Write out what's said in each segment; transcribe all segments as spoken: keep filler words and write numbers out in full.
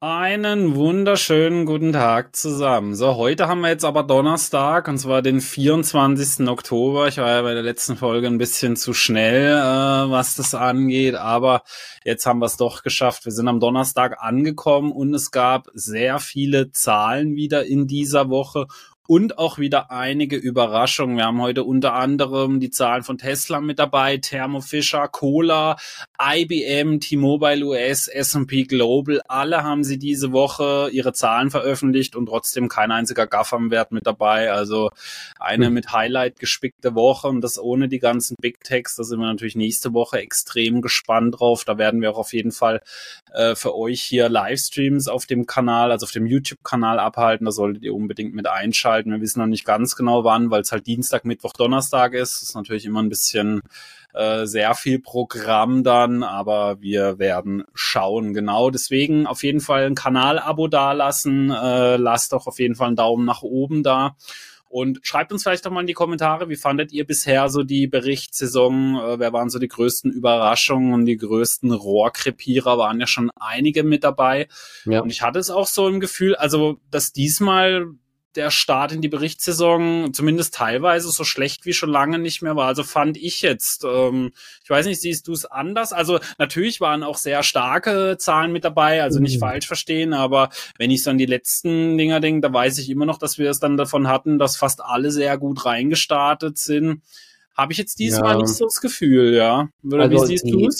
Einen wunderschönen guten Tag zusammen. So, heute haben wir jetzt aber Donnerstag, und zwar den vierundzwanzigsten Oktober. Ich war ja bei der letzten Folge ein bisschen zu schnell, äh, was das angeht, aber jetzt haben wir es doch geschafft. Wir sind am Donnerstag angekommen und es gab sehr viele Zahlen wieder in dieser Woche. Und auch wieder einige Überraschungen. Wir haben heute unter anderem die Zahlen von Tesla mit dabei, Thermo Fisher, Kohler, I B M, T-Mobile U S, S und P Global. Alle haben sie diese Woche ihre Zahlen veröffentlicht und trotzdem kein einziger GAFAM-Wert mit dabei. Also eine mit Highlight gespickte Woche und das ohne die ganzen Big Techs. Da sind wir natürlich nächste Woche extrem gespannt drauf. Da werden wir auch auf jeden Fall äh, für euch hier Livestreams auf dem Kanal, also auf dem YouTube-Kanal abhalten. Da solltet ihr unbedingt mit einschalten. Wir wissen noch nicht ganz genau wann, weil es halt Dienstag, Mittwoch, Donnerstag ist. Das ist natürlich immer ein bisschen äh, sehr viel Programm dann, aber wir werden schauen. Genau, deswegen auf jeden Fall ein Kanal-Abo dalassen. Äh, lasst doch auf jeden Fall einen Daumen nach oben da. Und schreibt uns vielleicht doch mal in die Kommentare, wie fandet ihr bisher so die Berichtssaison? Äh, wer waren so die größten Überraschungen und die größten Rohrkrepierer? Waren ja schon einige mit dabei. Ja. Und ich hatte es auch so im Gefühl, also dass diesmal der Start in die Berichtssaison zumindest teilweise so schlecht wie schon lange nicht mehr war. Also fand ich jetzt. Ähm, ich weiß nicht, siehst du es anders? Also natürlich waren auch sehr starke Zahlen mit dabei, also nicht mhm. falsch verstehen, aber wenn ich so an die letzten Dinger denke, da weiß ich immer noch, dass wir es dann davon hatten, dass fast alle sehr gut reingestartet sind. Habe ich jetzt diesmal ja. nicht so das Gefühl, ja? Oder also wie siehst du es?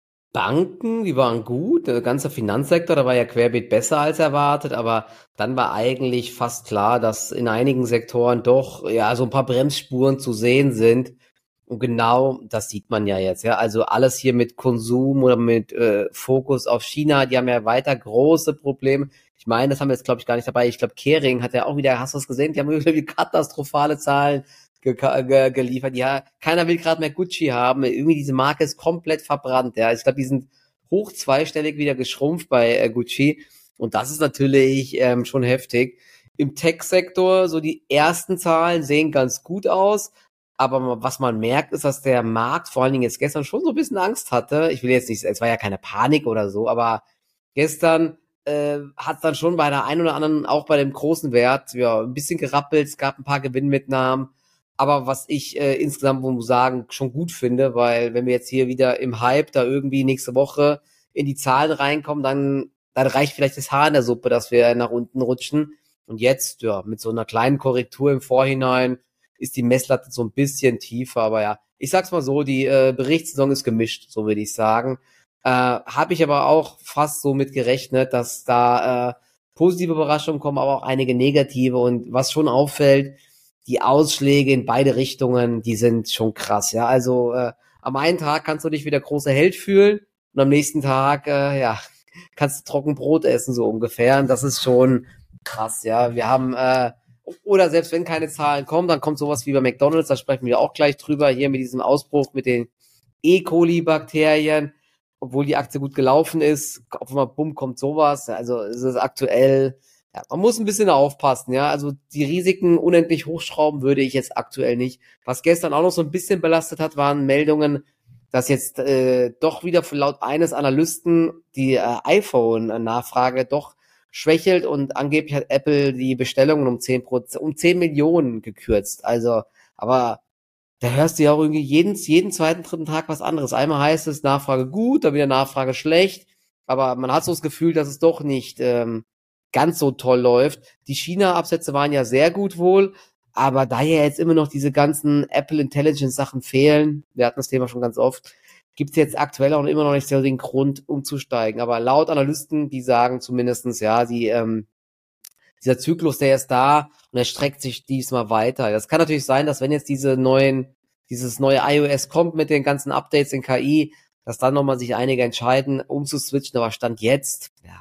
Banken, die waren gut, der ganze Finanzsektor, da war ja querbeet besser als erwartet, aber dann war eigentlich fast klar, dass in einigen Sektoren doch ja so ein paar Bremsspuren zu sehen sind. Und genau das sieht man ja jetzt, ja. Also alles hier mit Konsum oder mit äh, Fokus auf China, die haben ja weiter große Probleme. Ich meine, das haben wir jetzt, glaube ich, gar nicht dabei. Ich glaube, Kering hat ja auch wieder, hast du es gesehen, die haben irgendwie katastrophale Zahlen Ge- ge- geliefert. Ja, keiner will gerade mehr Gucci haben. Irgendwie diese Marke ist komplett verbrannt. Ja, ich glaube, die sind hoch zweistellig wieder geschrumpft bei äh, Gucci. Und das ist natürlich ähm, schon heftig. Im Tech-Sektor, so die ersten Zahlen sehen ganz gut aus. Aber was man merkt, ist, dass der Markt vor allen Dingen jetzt gestern schon so ein bisschen Angst hatte. Ich will jetzt nicht, es war ja keine Panik oder so, aber gestern äh, hat dann schon bei der einen oder anderen, auch bei dem großen Wert, ja, ein bisschen gerappelt. Es gab ein paar Gewinnmitnahmen. Aber was ich äh, insgesamt, muss sagen, schon gut finde, weil wenn wir jetzt hier wieder im Hype da irgendwie nächste Woche in die Zahlen reinkommen, dann, dann reicht vielleicht das Haar in der Suppe, dass wir nach unten rutschen. Und jetzt, ja, mit so einer kleinen Korrektur im Vorhinein ist die Messlatte so ein bisschen tiefer. Aber ja, ich sag's mal so, die äh, Berichtssaison ist gemischt, so würde ich sagen. Äh, Habe ich aber auch fast so mit gerechnet, dass da äh, positive Überraschungen kommen, aber auch einige negative. Und was schon auffällt, die Ausschläge in beide Richtungen, die sind schon krass, ja. Also äh, am einen Tag kannst du dich wie der große Held fühlen und am nächsten Tag, äh, ja, kannst du trocken Brot essen, so ungefähr. Und das ist schon krass, ja. Wir haben, äh, oder selbst wenn keine Zahlen kommen, dann kommt sowas wie bei McDonald's, da sprechen wir auch gleich drüber, hier mit diesem Ausbruch mit den E. coli-Bakterien, obwohl die Aktie gut gelaufen ist, auf einmal, bumm, kommt sowas. Also es ist aktuell... Ja, man muss ein bisschen aufpassen, ja. Also die Risiken unendlich hochschrauben würde ich jetzt aktuell nicht. Was gestern auch noch so ein bisschen belastet hat, waren Meldungen, dass jetzt äh, doch wieder laut eines Analysten die äh, iPhone-Nachfrage doch schwächelt und angeblich hat Apple die Bestellungen um zehn Prozent, um zehn Millionen gekürzt. Also, aber da hörst du ja auch irgendwie jeden, jeden zweiten, dritten Tag was anderes. Einmal heißt es Nachfrage gut, dann wieder Nachfrage schlecht. Aber man hat so das Gefühl, dass es doch nicht ähm, ganz so toll läuft. Die China-Absätze waren ja sehr gut wohl, aber da ja jetzt immer noch diese ganzen Apple Intelligence-Sachen fehlen, wir hatten das Thema schon ganz oft, gibt es jetzt aktuell auch immer noch nicht so den Grund, umzusteigen. Aber laut Analysten, die sagen zumindestens, ja, die, ähm, dieser Zyklus, der ist da und er streckt sich diesmal weiter. Das kann natürlich sein, dass wenn jetzt diese neuen, dieses neue iOS kommt mit den ganzen Updates in K I, dass dann nochmal sich einige entscheiden, umzuswitchen, aber Stand jetzt, ja,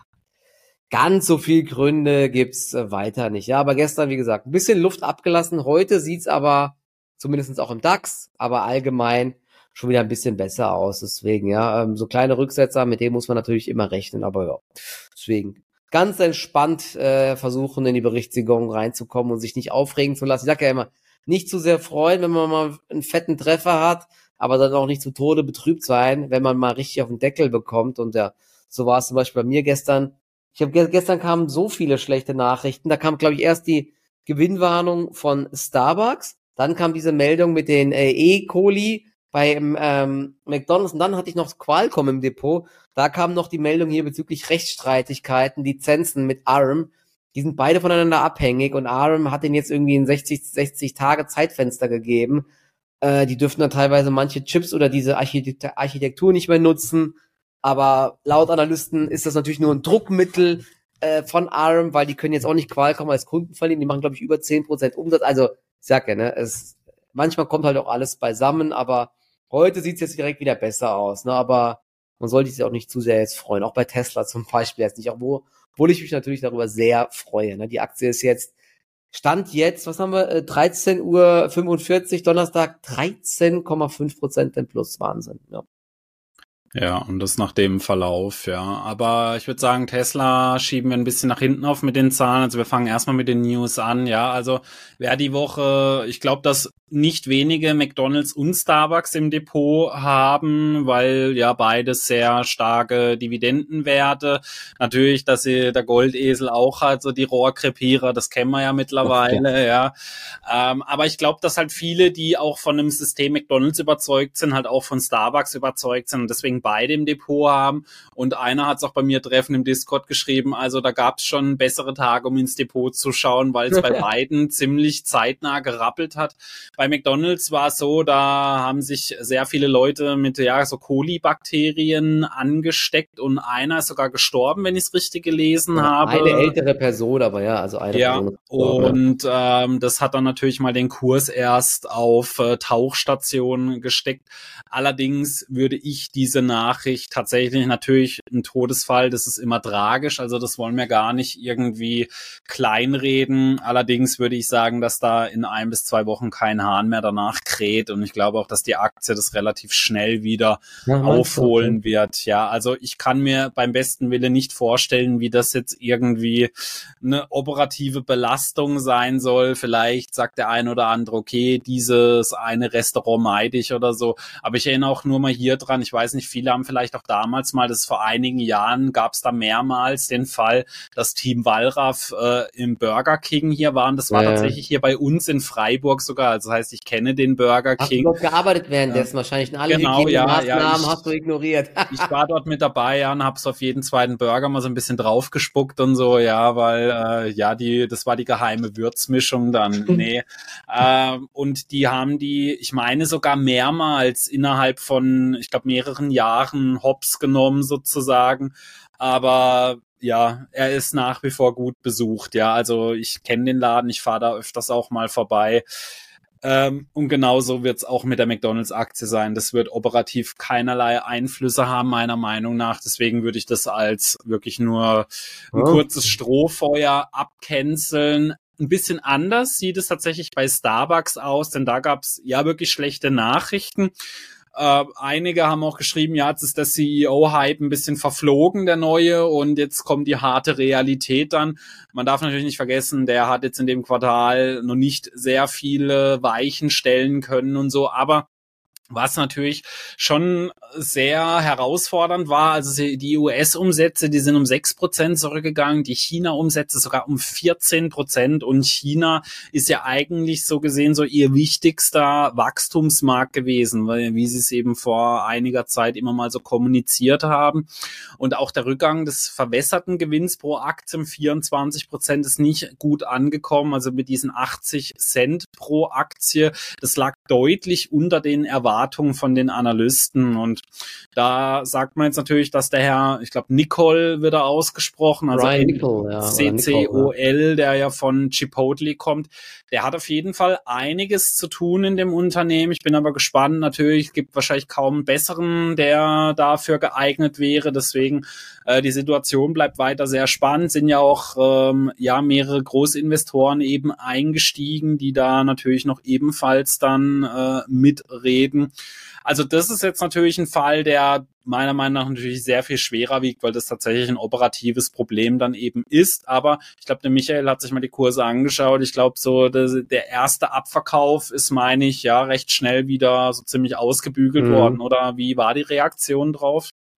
ganz so viel Gründe gibt's äh, weiter nicht. Ja, aber gestern, wie gesagt, ein bisschen Luft abgelassen. Heute sieht's aber, zumindest auch im DAX, aber allgemein schon wieder ein bisschen besser aus. Deswegen, ja, ähm, so kleine Rücksetzer, mit denen muss man natürlich immer rechnen. Aber ja, deswegen ganz entspannt äh, versuchen, in die Berichtssaison reinzukommen und sich nicht aufregen zu lassen. Ich sag ja immer, nicht zu sehr freuen, wenn man mal einen fetten Treffer hat, aber dann auch nicht zu Tode betrübt sein, wenn man mal richtig auf den Deckel bekommt. Und ja, so war es zum Beispiel bei mir gestern. Ich habe gestern kamen so viele schlechte Nachrichten. Da kam, glaube ich, erst die Gewinnwarnung von Starbucks, dann kam diese Meldung mit den äh, E. coli beim ähm, McDonald's und dann hatte ich noch Qualcomm im Depot. Da kam noch die Meldung hier bezüglich Rechtsstreitigkeiten, Lizenzen mit ARM. Die sind beide voneinander abhängig und ARM hat denen jetzt irgendwie ein sechzig Tage Zeitfenster gegeben. Äh, die dürfen dann teilweise manche Chips oder diese Architekt- Architektur nicht mehr nutzen. Aber laut Analysten ist das natürlich nur ein Druckmittel äh, von ARM, weil die können jetzt auch nicht Qualcomm als Kunden verlieren. Die machen, glaube ich, über zehn Prozent Umsatz. Also, ich sag ja, ne, es, manchmal kommt halt auch alles beisammen, aber heute sieht's jetzt direkt wieder besser aus. Ne? Aber man sollte sich auch nicht zu sehr jetzt freuen. Auch bei Tesla zum Beispiel jetzt nicht. Obwohl, obwohl ich mich natürlich darüber sehr freue. Ne? Die Aktie ist jetzt, Stand jetzt, was haben wir, äh, dreizehn Uhr fünfundvierzig, Donnerstag, dreizehn Komma fünf Prozent im Plus. Wahnsinn, ja. Ja, und das nach dem Verlauf, ja. Aber ich würde sagen, Tesla schieben wir ein bisschen nach hinten auf mit den Zahlen. Also wir fangen erstmal mit den News an, ja. Also wer die Woche, ich glaube, dass nicht wenige McDonald's und Starbucks im Depot haben, weil ja beides sehr starke Dividendenwerte. Natürlich, dass sie der Goldesel auch hat, so die Rohrkrepierer, das kennen wir ja mittlerweile, ja. ja. Ähm, aber ich glaube, dass halt viele, die auch von einem System McDonald's überzeugt sind, halt auch von Starbucks überzeugt sind und deswegen beide im Depot haben. Und einer hat es auch bei mir treffen im Discord geschrieben, also da gab es schon bessere Tage, um ins Depot zu schauen, weil es bei beiden ziemlich zeitnah gerappelt hat. Bei McDonald's war es so, da haben sich sehr viele Leute mit ja so Kolibakterien angesteckt und einer ist sogar gestorben, wenn ich es richtig gelesen ja, habe. Eine ältere Person, aber ja, also eine ja, Person. Und ähm, das hat dann natürlich mal den Kurs erst auf äh, Tauchstationen gesteckt. Allerdings würde ich diese Nachricht tatsächlich natürlich ein Todesfall, das ist immer tragisch, also das wollen wir gar nicht irgendwie kleinreden. Allerdings würde ich sagen, dass da in ein bis zwei Wochen kein Hahn mehr danach kräht und ich glaube auch, dass die Aktie das relativ schnell wieder ja, aufholen okay. wird. Ja, also ich kann mir beim besten Willen nicht vorstellen, wie das jetzt irgendwie eine operative Belastung sein soll. Vielleicht sagt der ein oder andere, okay, dieses eine Restaurant meide ich oder so. Aber ich erinnere auch nur mal hier dran, ich weiß nicht, viele haben vielleicht auch damals mal, das vor einigen Jahren gab es da mehrmals den Fall, dass Team Wallraff äh, im Burger King hier waren. Das war ja. tatsächlich hier bei uns in Freiburg sogar. Also das heißt, ich kenne den Burger Hast King. Hast du dort gearbeitet währenddessen? Ja. Wahrscheinlich alle genau, Hygienemaßnahmen ja, ja, ich, hast du ignoriert. ich war dort mit dabei, ja, und habe so auf jeden zweiten Burger mal so ein bisschen draufgespuckt und so, ja, weil äh, ja, die, das war die geheime Würzmischung dann. Nee. ähm, und die haben die, ich meine sogar mehrmals innerhalb von, ich glaube, mehreren Jahren hops genommen sozusagen. Aber ja, er ist nach wie vor gut besucht, ja. Also ich kenne den Laden, ich fahre da öfters auch mal vorbei. Ähm, und genauso wird es auch mit der McDonald's-Aktie sein. Das wird operativ keinerlei Einflüsse haben, meiner Meinung nach. Deswegen würde ich das als wirklich nur ein oh. kurzes Strohfeuer abcanceln. Ein bisschen anders sieht es tatsächlich bei Starbucks aus, denn da gab es ja wirklich schlechte Nachrichten. Äh, einige haben auch geschrieben, ja, jetzt ist der C E O-Hype ein bisschen verflogen, der neue, und jetzt kommt die harte Realität dann. Man darf natürlich nicht vergessen, der hat jetzt in dem Quartal noch nicht sehr viele Weichen stellen können und so, aber was natürlich schon sehr herausfordernd war, also die U S-Umsätze, die sind um sechs Prozent zurückgegangen, die China-Umsätze sogar um vierzehn Prozent, und China ist ja eigentlich so gesehen so ihr wichtigster Wachstumsmarkt gewesen, weil wie sie es eben vor einiger Zeit immer mal so kommuniziert haben. Und auch der Rückgang des verwässerten Gewinns pro Aktie um vierundzwanzig Prozent ist nicht gut angekommen, also mit diesen achtzig Cent pro Aktie, das lag deutlich unter den Erwartungen von den Analysten, und da sagt man jetzt natürlich, dass der Herr, ich glaube Nicol wird er ausgesprochen, also Nicol, ja, C C O L, der ja von Chipotle kommt, der hat auf jeden Fall einiges zu tun in dem Unternehmen. Ich bin aber gespannt, natürlich gibt wahrscheinlich kaum einen besseren, der dafür geeignet wäre, deswegen äh, die Situation bleibt weiter sehr spannend, sind ja auch ähm, ja mehrere Großinvestoren eben eingestiegen, die da natürlich noch ebenfalls dann äh, mitreden. Also das ist jetzt natürlich ein Fall, der meiner Meinung nach natürlich sehr viel schwerer wiegt, weil das tatsächlich ein operatives Problem dann eben ist. Aber ich glaube, der Michael hat sich mal die Kurse angeschaut. Ich glaube, so der, der erste Abverkauf ist, meine ich, ja recht schnell wieder so ziemlich ausgebügelt mhm. worden. Oder wie war die Reaktion drauf?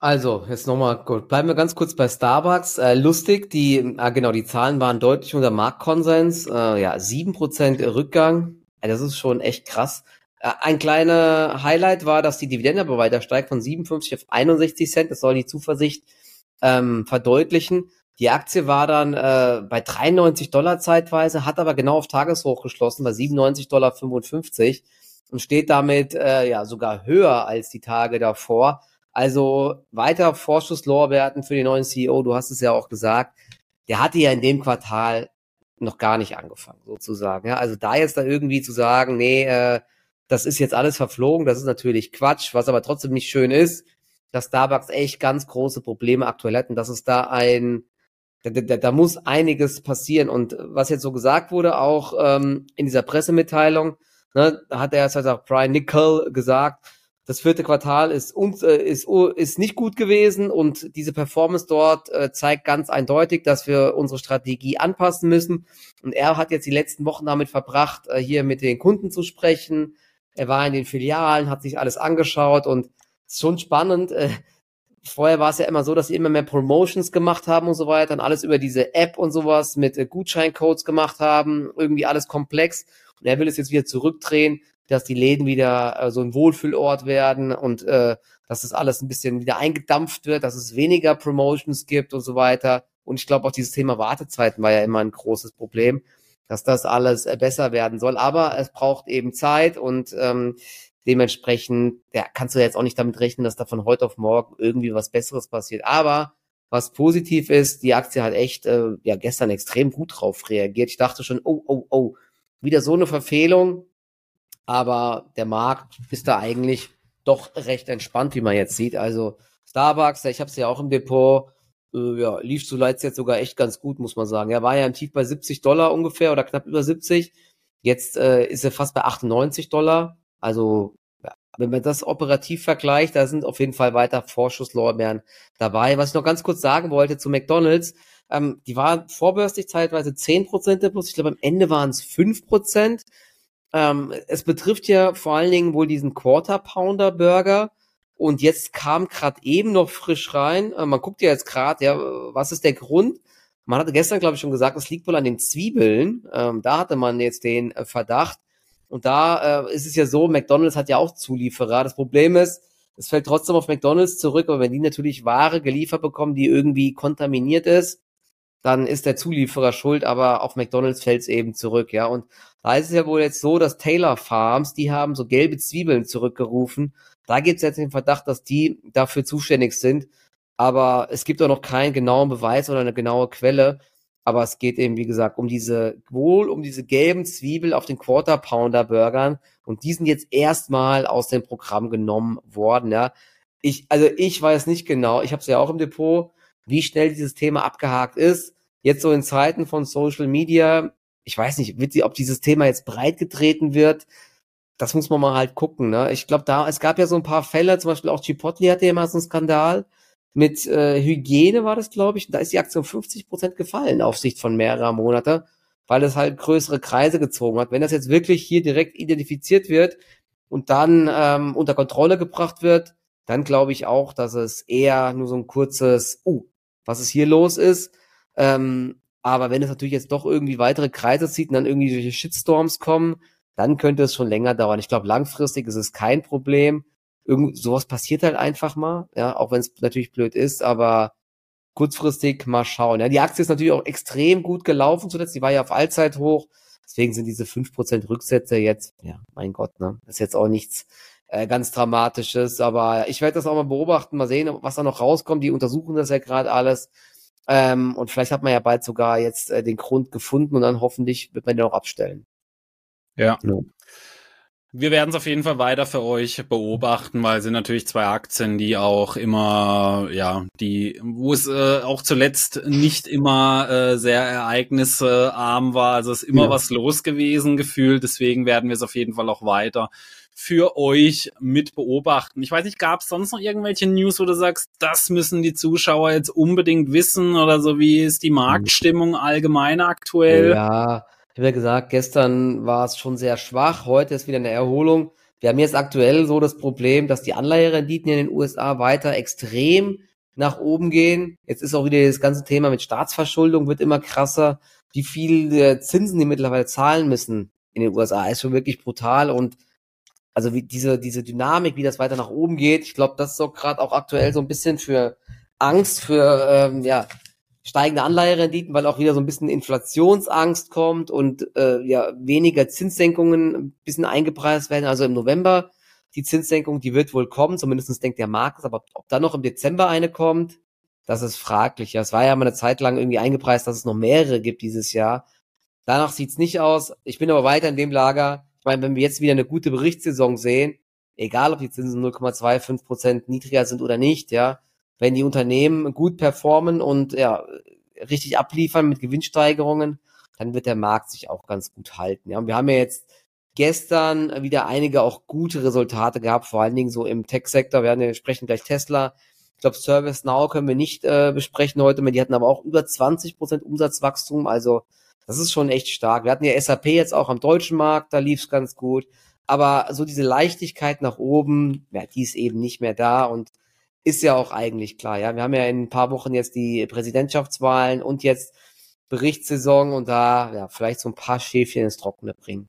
Also, jetzt nochmal, gut, bleiben wir ganz kurz bei Starbucks. Äh, lustig, die, ah, genau, die Zahlen waren deutlich unter Marktkonsens. Äh, ja, sieben Prozent Rückgang. Äh, das ist schon echt krass. Äh, ein kleiner Highlight war, dass die Dividende aber weiter steigt von siebenundfünfzig auf einundsechzig Cent. Das soll die Zuversicht ähm, verdeutlichen. Die Aktie war dann äh, bei dreiundneunzig Dollar zeitweise, hat aber genau auf Tageshoch geschlossen bei siebenundneunzig Komma fünfundfünfzig Dollar und steht damit äh, ja sogar höher als die Tage davor. Also weiter Vorschusslorbeeren für den neuen C E O, du hast es ja auch gesagt, der hatte ja in dem Quartal noch gar nicht angefangen, sozusagen. Ja, also da jetzt da irgendwie zu sagen, nee, äh, das ist jetzt alles verflogen, das ist natürlich Quatsch, was aber trotzdem nicht schön ist, dass Starbucks echt ganz große Probleme aktuell hat und dass es da ein, da, da, da muss einiges passieren. Und was jetzt so gesagt wurde, auch ähm, in dieser Pressemitteilung, ne, da hat er jetzt halt auch Brian Niccol gesagt, das vierte Quartal ist, uns, äh, ist, ist nicht gut gewesen und diese Performance dort äh, zeigt ganz eindeutig, dass wir unsere Strategie anpassen müssen. Und er hat jetzt die letzten Wochen damit verbracht, äh, hier mit den Kunden zu sprechen. Er war in den Filialen, hat sich alles angeschaut und es ist schon spannend. Äh, vorher war es ja immer so, dass sie immer mehr Promotions gemacht haben und so weiter und alles über diese App und sowas mit äh, Gutscheincodes gemacht haben. Irgendwie alles komplex. Und er will es jetzt wieder zurückdrehen, dass die Läden wieder äh, so ein Wohlfühlort werden und äh, dass das alles ein bisschen wieder eingedampft wird, dass es weniger Promotions gibt und so weiter. Und ich glaube auch dieses Thema Wartezeiten war ja immer ein großes Problem, dass das alles äh, besser werden soll. Aber es braucht eben Zeit und ähm, dementsprechend ja, kannst du jetzt auch nicht damit rechnen, dass da von heute auf morgen irgendwie was Besseres passiert. Aber was positiv ist, die Aktie hat echt äh, ja gestern extrem gut drauf reagiert. Ich dachte schon, oh, oh, oh, wieder so eine Verfehlung. Aber der Markt ist da eigentlich doch recht entspannt, wie man jetzt sieht. Also Starbucks, ich habe es ja auch im Depot, äh, ja, lief zuletzt jetzt sogar echt ganz gut, muss man sagen. Er war ja im Tief bei siebzig Dollar ungefähr oder knapp über siebzig. Jetzt äh, ist er fast bei achtundneunzig Dollar. Also ja, wenn man das operativ vergleicht, da sind auf jeden Fall weiter Vorschusslorbeeren dabei. Was ich noch ganz kurz sagen wollte zu McDonald's, ähm, die waren vorbörslich zeitweise zehn Prozent der Plus. Ich glaube, am Ende waren es fünf Prozent. Ähm, es betrifft ja vor allen Dingen wohl diesen Quarter-Pounder-Burger und jetzt kam gerade eben noch frisch rein, äh, man guckt ja jetzt gerade, ja, was ist der Grund? Man hatte gestern, glaube ich, schon gesagt, es liegt wohl an den Zwiebeln, ähm, da hatte man jetzt den äh, Verdacht und da äh, ist es ja so, McDonald's hat ja auch Zulieferer, das Problem ist, es fällt trotzdem auf McDonald's zurück, aber wenn die natürlich Ware geliefert bekommen, die irgendwie kontaminiert ist, dann ist der Zulieferer schuld, aber auf McDonald's fällt es eben zurück, ja. Und da ist es ja wohl jetzt so, dass Taylor Farms, die haben so gelbe Zwiebeln zurückgerufen. Da gibt es jetzt den Verdacht, dass die dafür zuständig sind. Aber es gibt auch noch keinen genauen Beweis oder eine genaue Quelle. Aber es geht eben, wie gesagt, um diese, wohl um diese gelben Zwiebeln auf den Quarter Pounder Burgern. Und die sind jetzt erstmal aus dem Programm genommen worden, ja. Ich, also ich weiß nicht genau, ich habe es ja auch im Depot, wie schnell dieses Thema abgehakt ist. Jetzt so in Zeiten von Social Media, ich weiß nicht, wird sie, ob dieses Thema jetzt breit getreten wird, das muss man mal halt gucken, ne? Ich glaube, da, es gab ja so ein paar Fälle, zum Beispiel auch Chipotle hatte ja mal so einen Skandal mit äh, Hygiene war das, glaube ich, und da ist die Aktie um fünfzig Prozent gefallen auf Sicht von mehrerer Monate, weil es halt größere Kreise gezogen hat. Wenn das jetzt wirklich hier direkt identifiziert wird und dann ähm, unter Kontrolle gebracht wird, dann glaube ich auch, dass es eher nur so ein kurzes, uh, was ist hier los ist, ähm, aber wenn es natürlich jetzt doch irgendwie weitere Kreise zieht und dann irgendwie solche Shitstorms kommen, dann könnte es schon länger dauern. Ich glaube, langfristig ist es kein Problem. Irgend sowas passiert halt einfach mal, ja, auch wenn es natürlich blöd ist, aber kurzfristig mal schauen. Ja, die Aktie ist natürlich auch extrem gut gelaufen zuletzt, die war ja auf Allzeithoch, deswegen sind diese fünf Prozent Rücksätze jetzt, ja, mein Gott, ne, ist jetzt auch nichts äh, ganz Dramatisches, aber ich werde das auch mal beobachten, mal sehen, was da noch rauskommt, die untersuchen das ja gerade alles. Ähm, und vielleicht hat man ja bald sogar jetzt äh, den Grund gefunden und dann hoffentlich wird man den auch abstellen. Ja. ja. Wir werden es auf jeden Fall weiter für euch beobachten, weil es sind natürlich zwei Aktien, die auch immer, ja, die, wo es äh, auch zuletzt nicht immer äh, sehr ereignisarm war. Also es ist immer ja. was los gewesen gefühlt. Deswegen werden wir es auf jeden Fall auch weiter für euch mit beobachten. Ich weiß nicht, gab es sonst noch irgendwelche News, wo du sagst, das müssen die Zuschauer jetzt unbedingt wissen oder so? Wie ist die Marktstimmung allgemein aktuell? Ja, ich habe ja gesagt, gestern war es schon sehr schwach, heute ist wieder eine Erholung. Wir haben jetzt aktuell so das Problem, dass die Anleiherenditen in den U S A weiter extrem nach oben gehen. Jetzt ist auch wieder das ganze Thema mit Staatsverschuldung wird immer krasser. Wie viel Zinsen die mittlerweile zahlen müssen in den U S A ist schon wirklich brutal und also wie diese diese Dynamik, wie das weiter nach oben geht, ich glaube, das sorgt gerade auch aktuell so ein bisschen für Angst, für ähm, ja steigende Anleiherenditen, weil auch wieder so ein bisschen Inflationsangst kommt und äh, ja weniger Zinssenkungen ein bisschen eingepreist werden. Also im November die Zinssenkung, die wird wohl kommen, zumindest denkt der Markt, aber ob da noch im Dezember eine kommt, das ist fraglich. Ja, es war ja mal eine Zeit lang irgendwie eingepreist, dass es noch mehrere gibt dieses Jahr. Danach sieht's nicht aus. Ich bin aber weiter in dem Lager. Ich meine, wenn wir jetzt wieder eine gute Berichtssaison sehen, egal ob die Zinsen null Komma fünfundzwanzig Prozent niedriger sind oder nicht, ja, wenn die Unternehmen gut performen und ja richtig abliefern mit Gewinnsteigerungen, dann wird der Markt sich auch ganz gut halten. Ja, und wir haben ja jetzt gestern wieder einige auch gute Resultate gehabt, vor allen Dingen so im Tech-Sektor. Wir werden ja sprechen gleich Tesla. Ich glaube, ServiceNow können wir nicht äh, besprechen heute, die hatten aber auch über zwanzig Prozent Umsatzwachstum, also das ist schon echt stark. Wir hatten ja S A P jetzt auch am deutschen Markt, da lief's ganz gut. Aber so diese Leichtigkeit nach oben, ja, die ist eben nicht mehr da und ist ja auch eigentlich klar. Ja, wir haben ja in ein paar Wochen jetzt die Präsidentschaftswahlen und jetzt Berichtssaison und da ja vielleicht so ein paar Schäfchen ins Trockene bringen.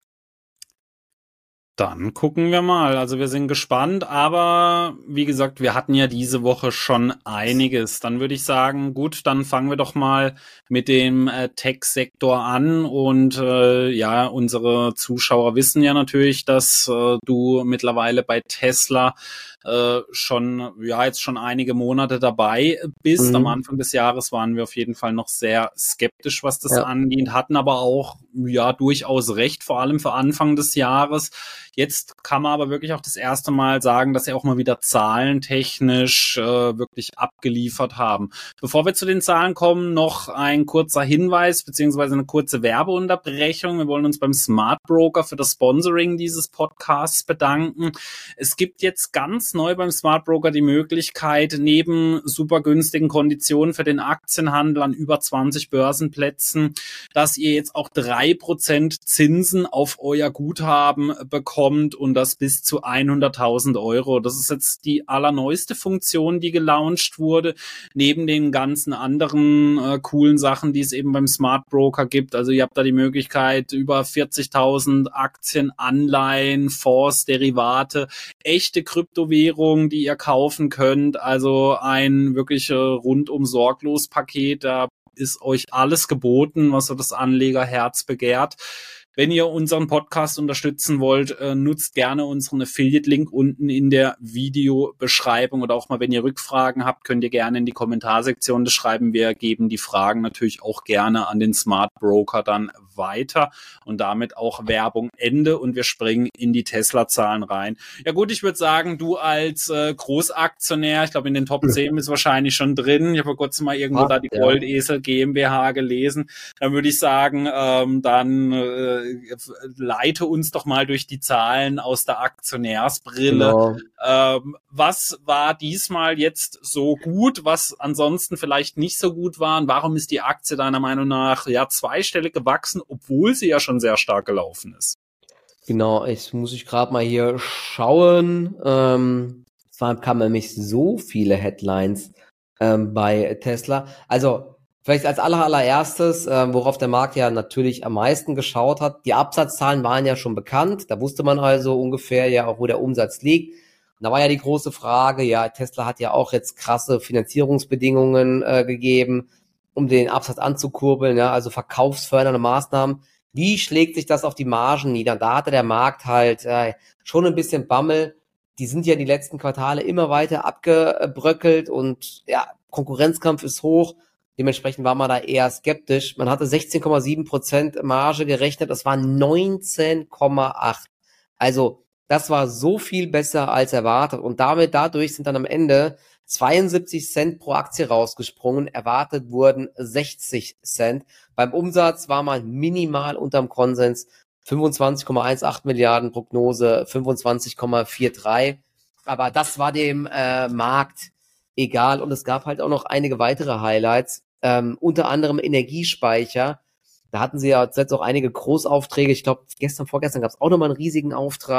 Dann gucken wir mal. Also wir sind gespannt, aber wie gesagt, wir hatten ja diese Woche schon einiges. Dann würde ich sagen, gut, dann fangen wir doch mal mit dem äh, Tech-Sektor an und äh, ja, unsere Zuschauer wissen ja natürlich, dass äh, du mittlerweile bei Tesla äh, schon, ja, jetzt schon einige Monate dabei bist. Mhm. Am Anfang des Jahres waren wir auf jeden Fall noch sehr skeptisch, was das ja. angeht, hatten aber auch, ja, durchaus recht, vor allem für Anfang des Jahres. Jetzt kann man aber wirklich auch das erste Mal sagen, dass sie auch mal wieder zahlentechnisch äh, wirklich abgeliefert haben. Bevor wir zu den Zahlen kommen, noch ein kurzer Hinweis beziehungsweise eine kurze Werbeunterbrechung. Wir wollen uns beim Smart Broker für das Sponsoring dieses Podcasts bedanken. Es gibt jetzt ganz neu beim Smart Broker die Möglichkeit, neben super günstigen Konditionen für den Aktienhandel an über zwanzig Börsenplätzen, dass ihr jetzt auch drei Prozent Zinsen auf euer Guthaben bekommt und das bis zu hunderttausend Euro. Das ist jetzt die allerneueste Funktion, die gelauncht wurde, neben den ganzen anderen äh, coolen Sachen, die es eben beim Smart Broker gibt. Also ihr habt da die Möglichkeit, über vierzigtausend Aktien, Anleihen, Fonds, Derivate, echte Kryptowährungen, die ihr kaufen könnt. Also ein wirklich äh, rundum sorglos Paket. Da ist euch alles geboten, was so das Anlegerherz begehrt. Wenn ihr unseren Podcast unterstützen wollt, äh, nutzt gerne unseren Affiliate-Link unten in der Videobeschreibung oder auch mal, wenn ihr Rückfragen habt, könnt ihr gerne in die Kommentarsektion das schreiben. Wir geben die Fragen natürlich auch gerne an den Smart Broker dann weiter und damit auch Werbung Ende und wir springen in die Tesla-Zahlen rein. Ja gut, ich würde sagen, du als äh, Großaktionär, ich glaube in den Top zehn ist wahrscheinlich schon drin. Ich habe vor kurzem mal irgendwo ah, da die ja. Goldesel GmbH gelesen. Dann würde ich sagen, ähm, dann äh, leite uns doch mal durch die Zahlen aus der Aktionärsbrille. Genau. Ähm, was war diesmal jetzt so gut, was ansonsten vielleicht nicht so gut war? Und warum ist die Aktie deiner Meinung nach ja zweistellig gewachsen, obwohl sie ja schon sehr stark gelaufen ist? Genau, jetzt muss ich gerade mal hier schauen. Ähm, es kamen nämlich so viele Headlines ähm, bei Tesla. Also vielleicht als aller, allererstes, äh, worauf der Markt ja natürlich am meisten geschaut hat. Die Absatzzahlen waren ja schon bekannt. Da wusste man also ungefähr ja auch, wo der Umsatz liegt. Und da war ja die große Frage, ja, Tesla hat ja auch jetzt krasse Finanzierungsbedingungen äh, gegeben, um den Absatz anzukurbeln, ja, also verkaufsfördernde Maßnahmen. Wie schlägt sich das auf die Margen nieder? Da hatte der Markt halt äh, schon ein bisschen Bammel. Die sind ja die letzten Quartale immer weiter abgebröckelt und ja, Konkurrenzkampf ist hoch. Dementsprechend war man da eher skeptisch. Man hatte sechzehn Komma sieben Prozent Marge gerechnet, das waren neunzehn Komma acht. Also das war so viel besser als erwartet und damit dadurch sind dann am Ende zweiundsiebzig Cent pro Aktie rausgesprungen. Erwartet wurden sechzig Cent. Beim Umsatz war man minimal unterm Konsens. fünfundzwanzig Komma achtzehn Milliarden Prognose, fünfundzwanzig Komma dreiundvierzig. Aber das war dem äh, Markt egal und es gab halt auch noch einige weitere Highlights. Ähm, unter anderem Energiespeicher. Da hatten sie ja jetzt auch einige Großaufträge. Ich glaube, gestern, vorgestern gab es auch nochmal einen riesigen Auftrag.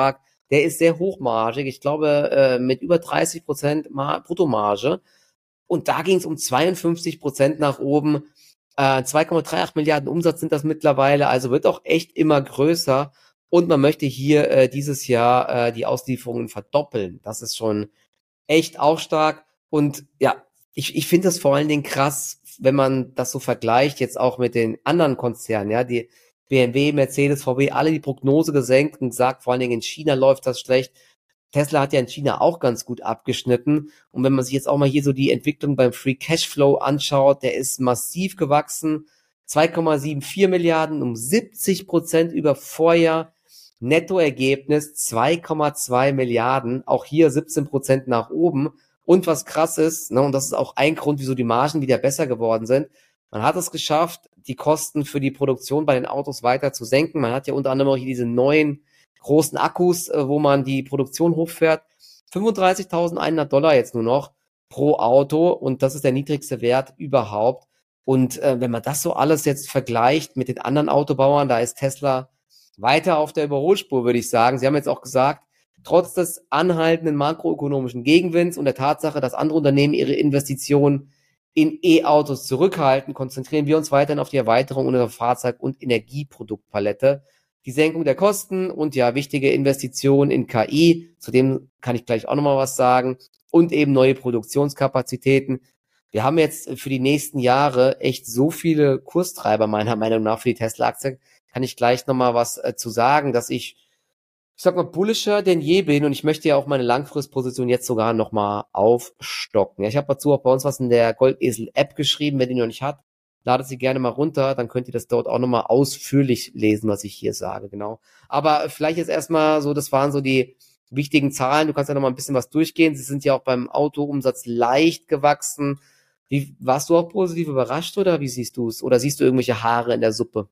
der ist sehr hochmargig. Ich glaube, äh, mit über dreißig Prozent Bruttomarge. Und da ging es um zweiundfünfzig Prozent nach oben. Äh, zwei Komma achtunddreißig Milliarden Umsatz sind das mittlerweile. Also wird auch echt immer größer. Und man möchte hier äh, dieses Jahr äh, die Auslieferungen verdoppeln. Das ist schon echt auch stark. Und ja, ich, ich finde das vor allen Dingen krass, wenn man das so vergleicht, jetzt auch mit den anderen Konzernen, ja, die B M W, Mercedes, V W, alle die Prognose gesenkt und gesagt, vor allen Dingen in China läuft das schlecht. Tesla hat ja in China auch ganz gut abgeschnitten. Und wenn man sich jetzt auch mal hier so die Entwicklung beim Free Cashflow anschaut, der ist massiv gewachsen. zwei Komma vierundsiebzig Milliarden, um siebzig Prozent über Vorjahr. Nettoergebnis zwei Komma zwei Milliarden, auch hier siebzehn Prozent nach oben. Und was krass ist, ne, und das ist auch ein Grund, wieso die Margen wieder besser geworden sind, man hat es geschafft, die Kosten für die Produktion bei den Autos weiter zu senken. Man hat ja unter anderem auch hier diese neuen großen Akkus, äh, wo man die Produktion hochfährt. fünfunddreißigtausendeinhundert Dollar jetzt nur noch pro Auto und das ist der niedrigste Wert überhaupt. Und äh, wenn man das so alles jetzt vergleicht mit den anderen Autobauern, da ist Tesla weiter auf der Überholspur, würde ich sagen. Sie haben jetzt auch gesagt, trotz des anhaltenden makroökonomischen Gegenwinds und der Tatsache, dass andere Unternehmen ihre Investitionen in E-Autos zurückhalten, konzentrieren wir uns weiterhin auf die Erweiterung unserer Fahrzeug- und Energieproduktpalette, die Senkung der Kosten und ja, wichtige Investitionen in K I, zu dem kann ich gleich auch nochmal was sagen, und eben neue Produktionskapazitäten. Wir haben jetzt für die nächsten Jahre echt so viele Kurstreiber, meiner Meinung nach, für die Tesla-Aktie, kann ich gleich nochmal was äh, zu sagen, dass ich, ich sag mal, bullischer denn je bin und ich möchte ja auch meine Langfristposition jetzt sogar nochmal aufstocken. Ja, ich habe dazu auch bei uns was in der Goldesel-App geschrieben, wenn ihr noch nicht habt, ladet sie gerne mal runter, dann könnt ihr das dort auch nochmal ausführlich lesen, was ich hier sage, genau. Aber vielleicht jetzt erstmal so, das waren so die wichtigen Zahlen, du kannst ja nochmal ein bisschen was durchgehen, sie sind ja auch beim Autoumsatz leicht gewachsen. Wie, warst du auch positiv überrascht oder wie siehst du es? Oder siehst du irgendwelche Haare in der Suppe?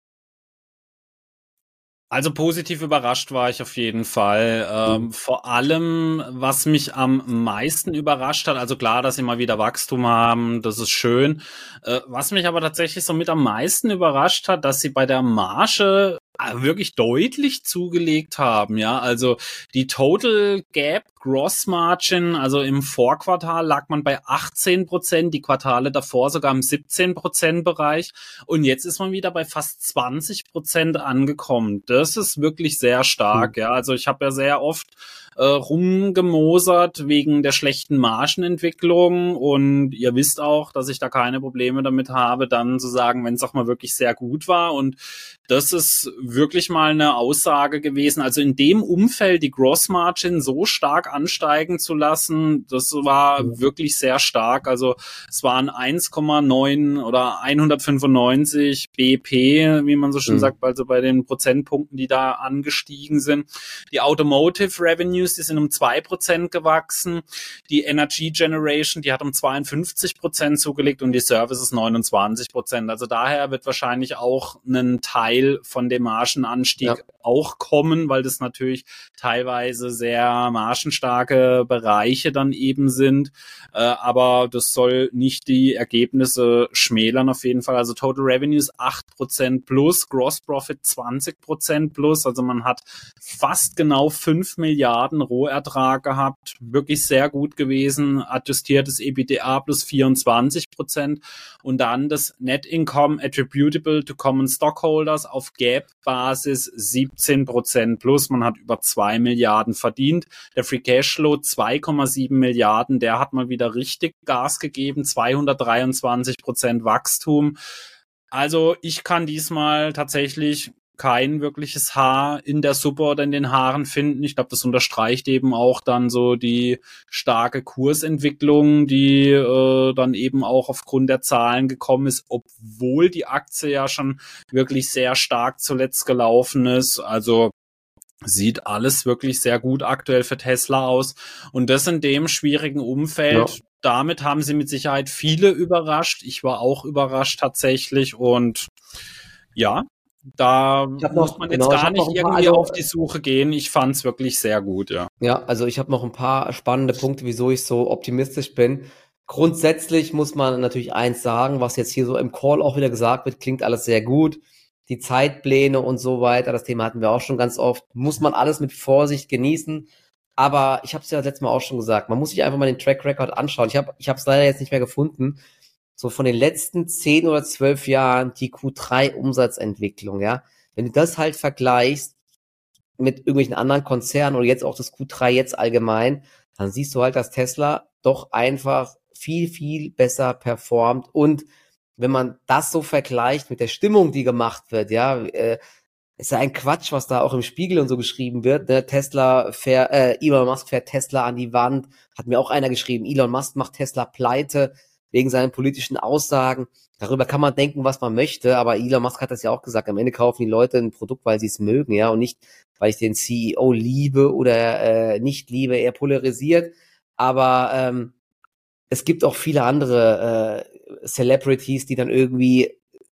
Also positiv überrascht war ich auf jeden Fall. Ähm, mhm. Vor allem, was mich am meisten überrascht hat, also klar, dass sie mal wieder Wachstum haben, das ist schön. Äh, was mich aber tatsächlich so mit am meisten überrascht hat, dass sie bei der Marge wirklich deutlich zugelegt haben, ja, also die Total Gap Gross Margin, also im Vorquartal lag man bei achtzehn Prozent, die Quartale davor sogar im siebzehn Prozent Bereich und jetzt ist man wieder bei fast zwanzig Prozent angekommen. Das ist wirklich sehr stark, mhm. ja, also ich habe ja sehr oft äh, rumgemosert wegen der schlechten Margenentwicklung und ihr wisst auch, dass ich da keine Probleme damit habe, dann zu sagen, wenn es auch mal wirklich sehr gut war und das ist wirklich mal eine Aussage gewesen. Also in dem Umfeld die Gross Margin so stark ansteigen zu lassen, das war ja. wirklich sehr stark. Also es waren eins Komma neun oder hundertfünfundneunzig B P, wie man so schön mhm. sagt, also bei den Prozentpunkten, die da angestiegen sind. Die Automotive Revenues, die sind um zwei Prozent gewachsen. Die Energy Generation, die hat um zweiundfünfzig Prozent zugelegt und die Services neunundzwanzig Prozent. Also daher wird wahrscheinlich auch ein Teil von dem Margenanstieg ja. auch kommen, weil das natürlich teilweise sehr margenstarke Bereiche dann eben sind. Äh, aber das soll nicht die Ergebnisse schmälern auf jeden Fall. Also Total Revenues acht Prozent plus, Gross Profit zwanzig Prozent plus. Also man hat fast genau fünf Milliarden Rohertrag gehabt. Wirklich sehr gut gewesen. Adjustiertes EBITDA plus vierundzwanzig Prozent. Und dann das Net Income attributable to common stockholders auf Gap-Basis siebzehn Prozent plus. Man hat über zwei Milliarden verdient. Der Free Cashflow zwei Komma sieben Milliarden. Der hat mal wieder richtig Gas gegeben. zweihundertdreiundzwanzig Prozent Wachstum. Also ich kann diesmal tatsächlich kein wirkliches Haar in der Suppe oder in den Haaren finden. Ich glaube, das unterstreicht eben auch dann so die starke Kursentwicklung, die äh, dann eben auch aufgrund der Zahlen gekommen ist, obwohl die Aktie ja schon wirklich sehr stark zuletzt gelaufen ist. Also sieht alles wirklich sehr gut aktuell für Tesla aus. Und das in dem schwierigen Umfeld, ja. Damit haben sie mit Sicherheit viele überrascht. Ich war auch überrascht tatsächlich und ja, da muss noch, man jetzt genau, gar nicht irgendwie paar, also, auf die Suche gehen. Ich fand es wirklich sehr gut, ja. Ja, also ich habe noch ein paar spannende Punkte, wieso ich so optimistisch bin. Grundsätzlich muss man natürlich eins sagen, was jetzt hier so im Call auch wieder gesagt wird, klingt alles sehr gut. die Zeitpläne und so weiter. Das Thema hatten wir auch schon ganz oft. Muss man alles mit Vorsicht genießen. Aber ich habe es ja letztes Mal auch schon gesagt, man muss sich einfach mal den Track Record anschauen. Ich habe ich habe es leider jetzt nicht mehr gefunden. So von den letzten zehn oder zwölf Jahren die Q drei Umsatzentwicklung, ja. Wenn du das halt vergleichst mit irgendwelchen anderen Konzernen oder jetzt auch das Q drei jetzt allgemein, dann siehst du halt, dass Tesla doch einfach viel, viel besser performt. Und wenn man das so vergleicht mit der Stimmung, die gemacht wird, ja, äh, ist ja ein Quatsch, was da auch im Spiegel und so geschrieben wird, ne? Tesla fährt, äh, Elon Musk fährt Tesla an die Wand, hat mir auch einer geschrieben, Elon Musk macht Tesla pleite wegen seinen politischen Aussagen. Darüber kann man denken, was man möchte, aber Elon Musk hat das ja auch gesagt, am Ende kaufen die Leute ein Produkt, weil sie es mögen, ja, und nicht, weil ich den C E O liebe oder äh, nicht liebe, er polarisiert, aber ähm, es gibt auch viele andere äh, Celebrities, die dann irgendwie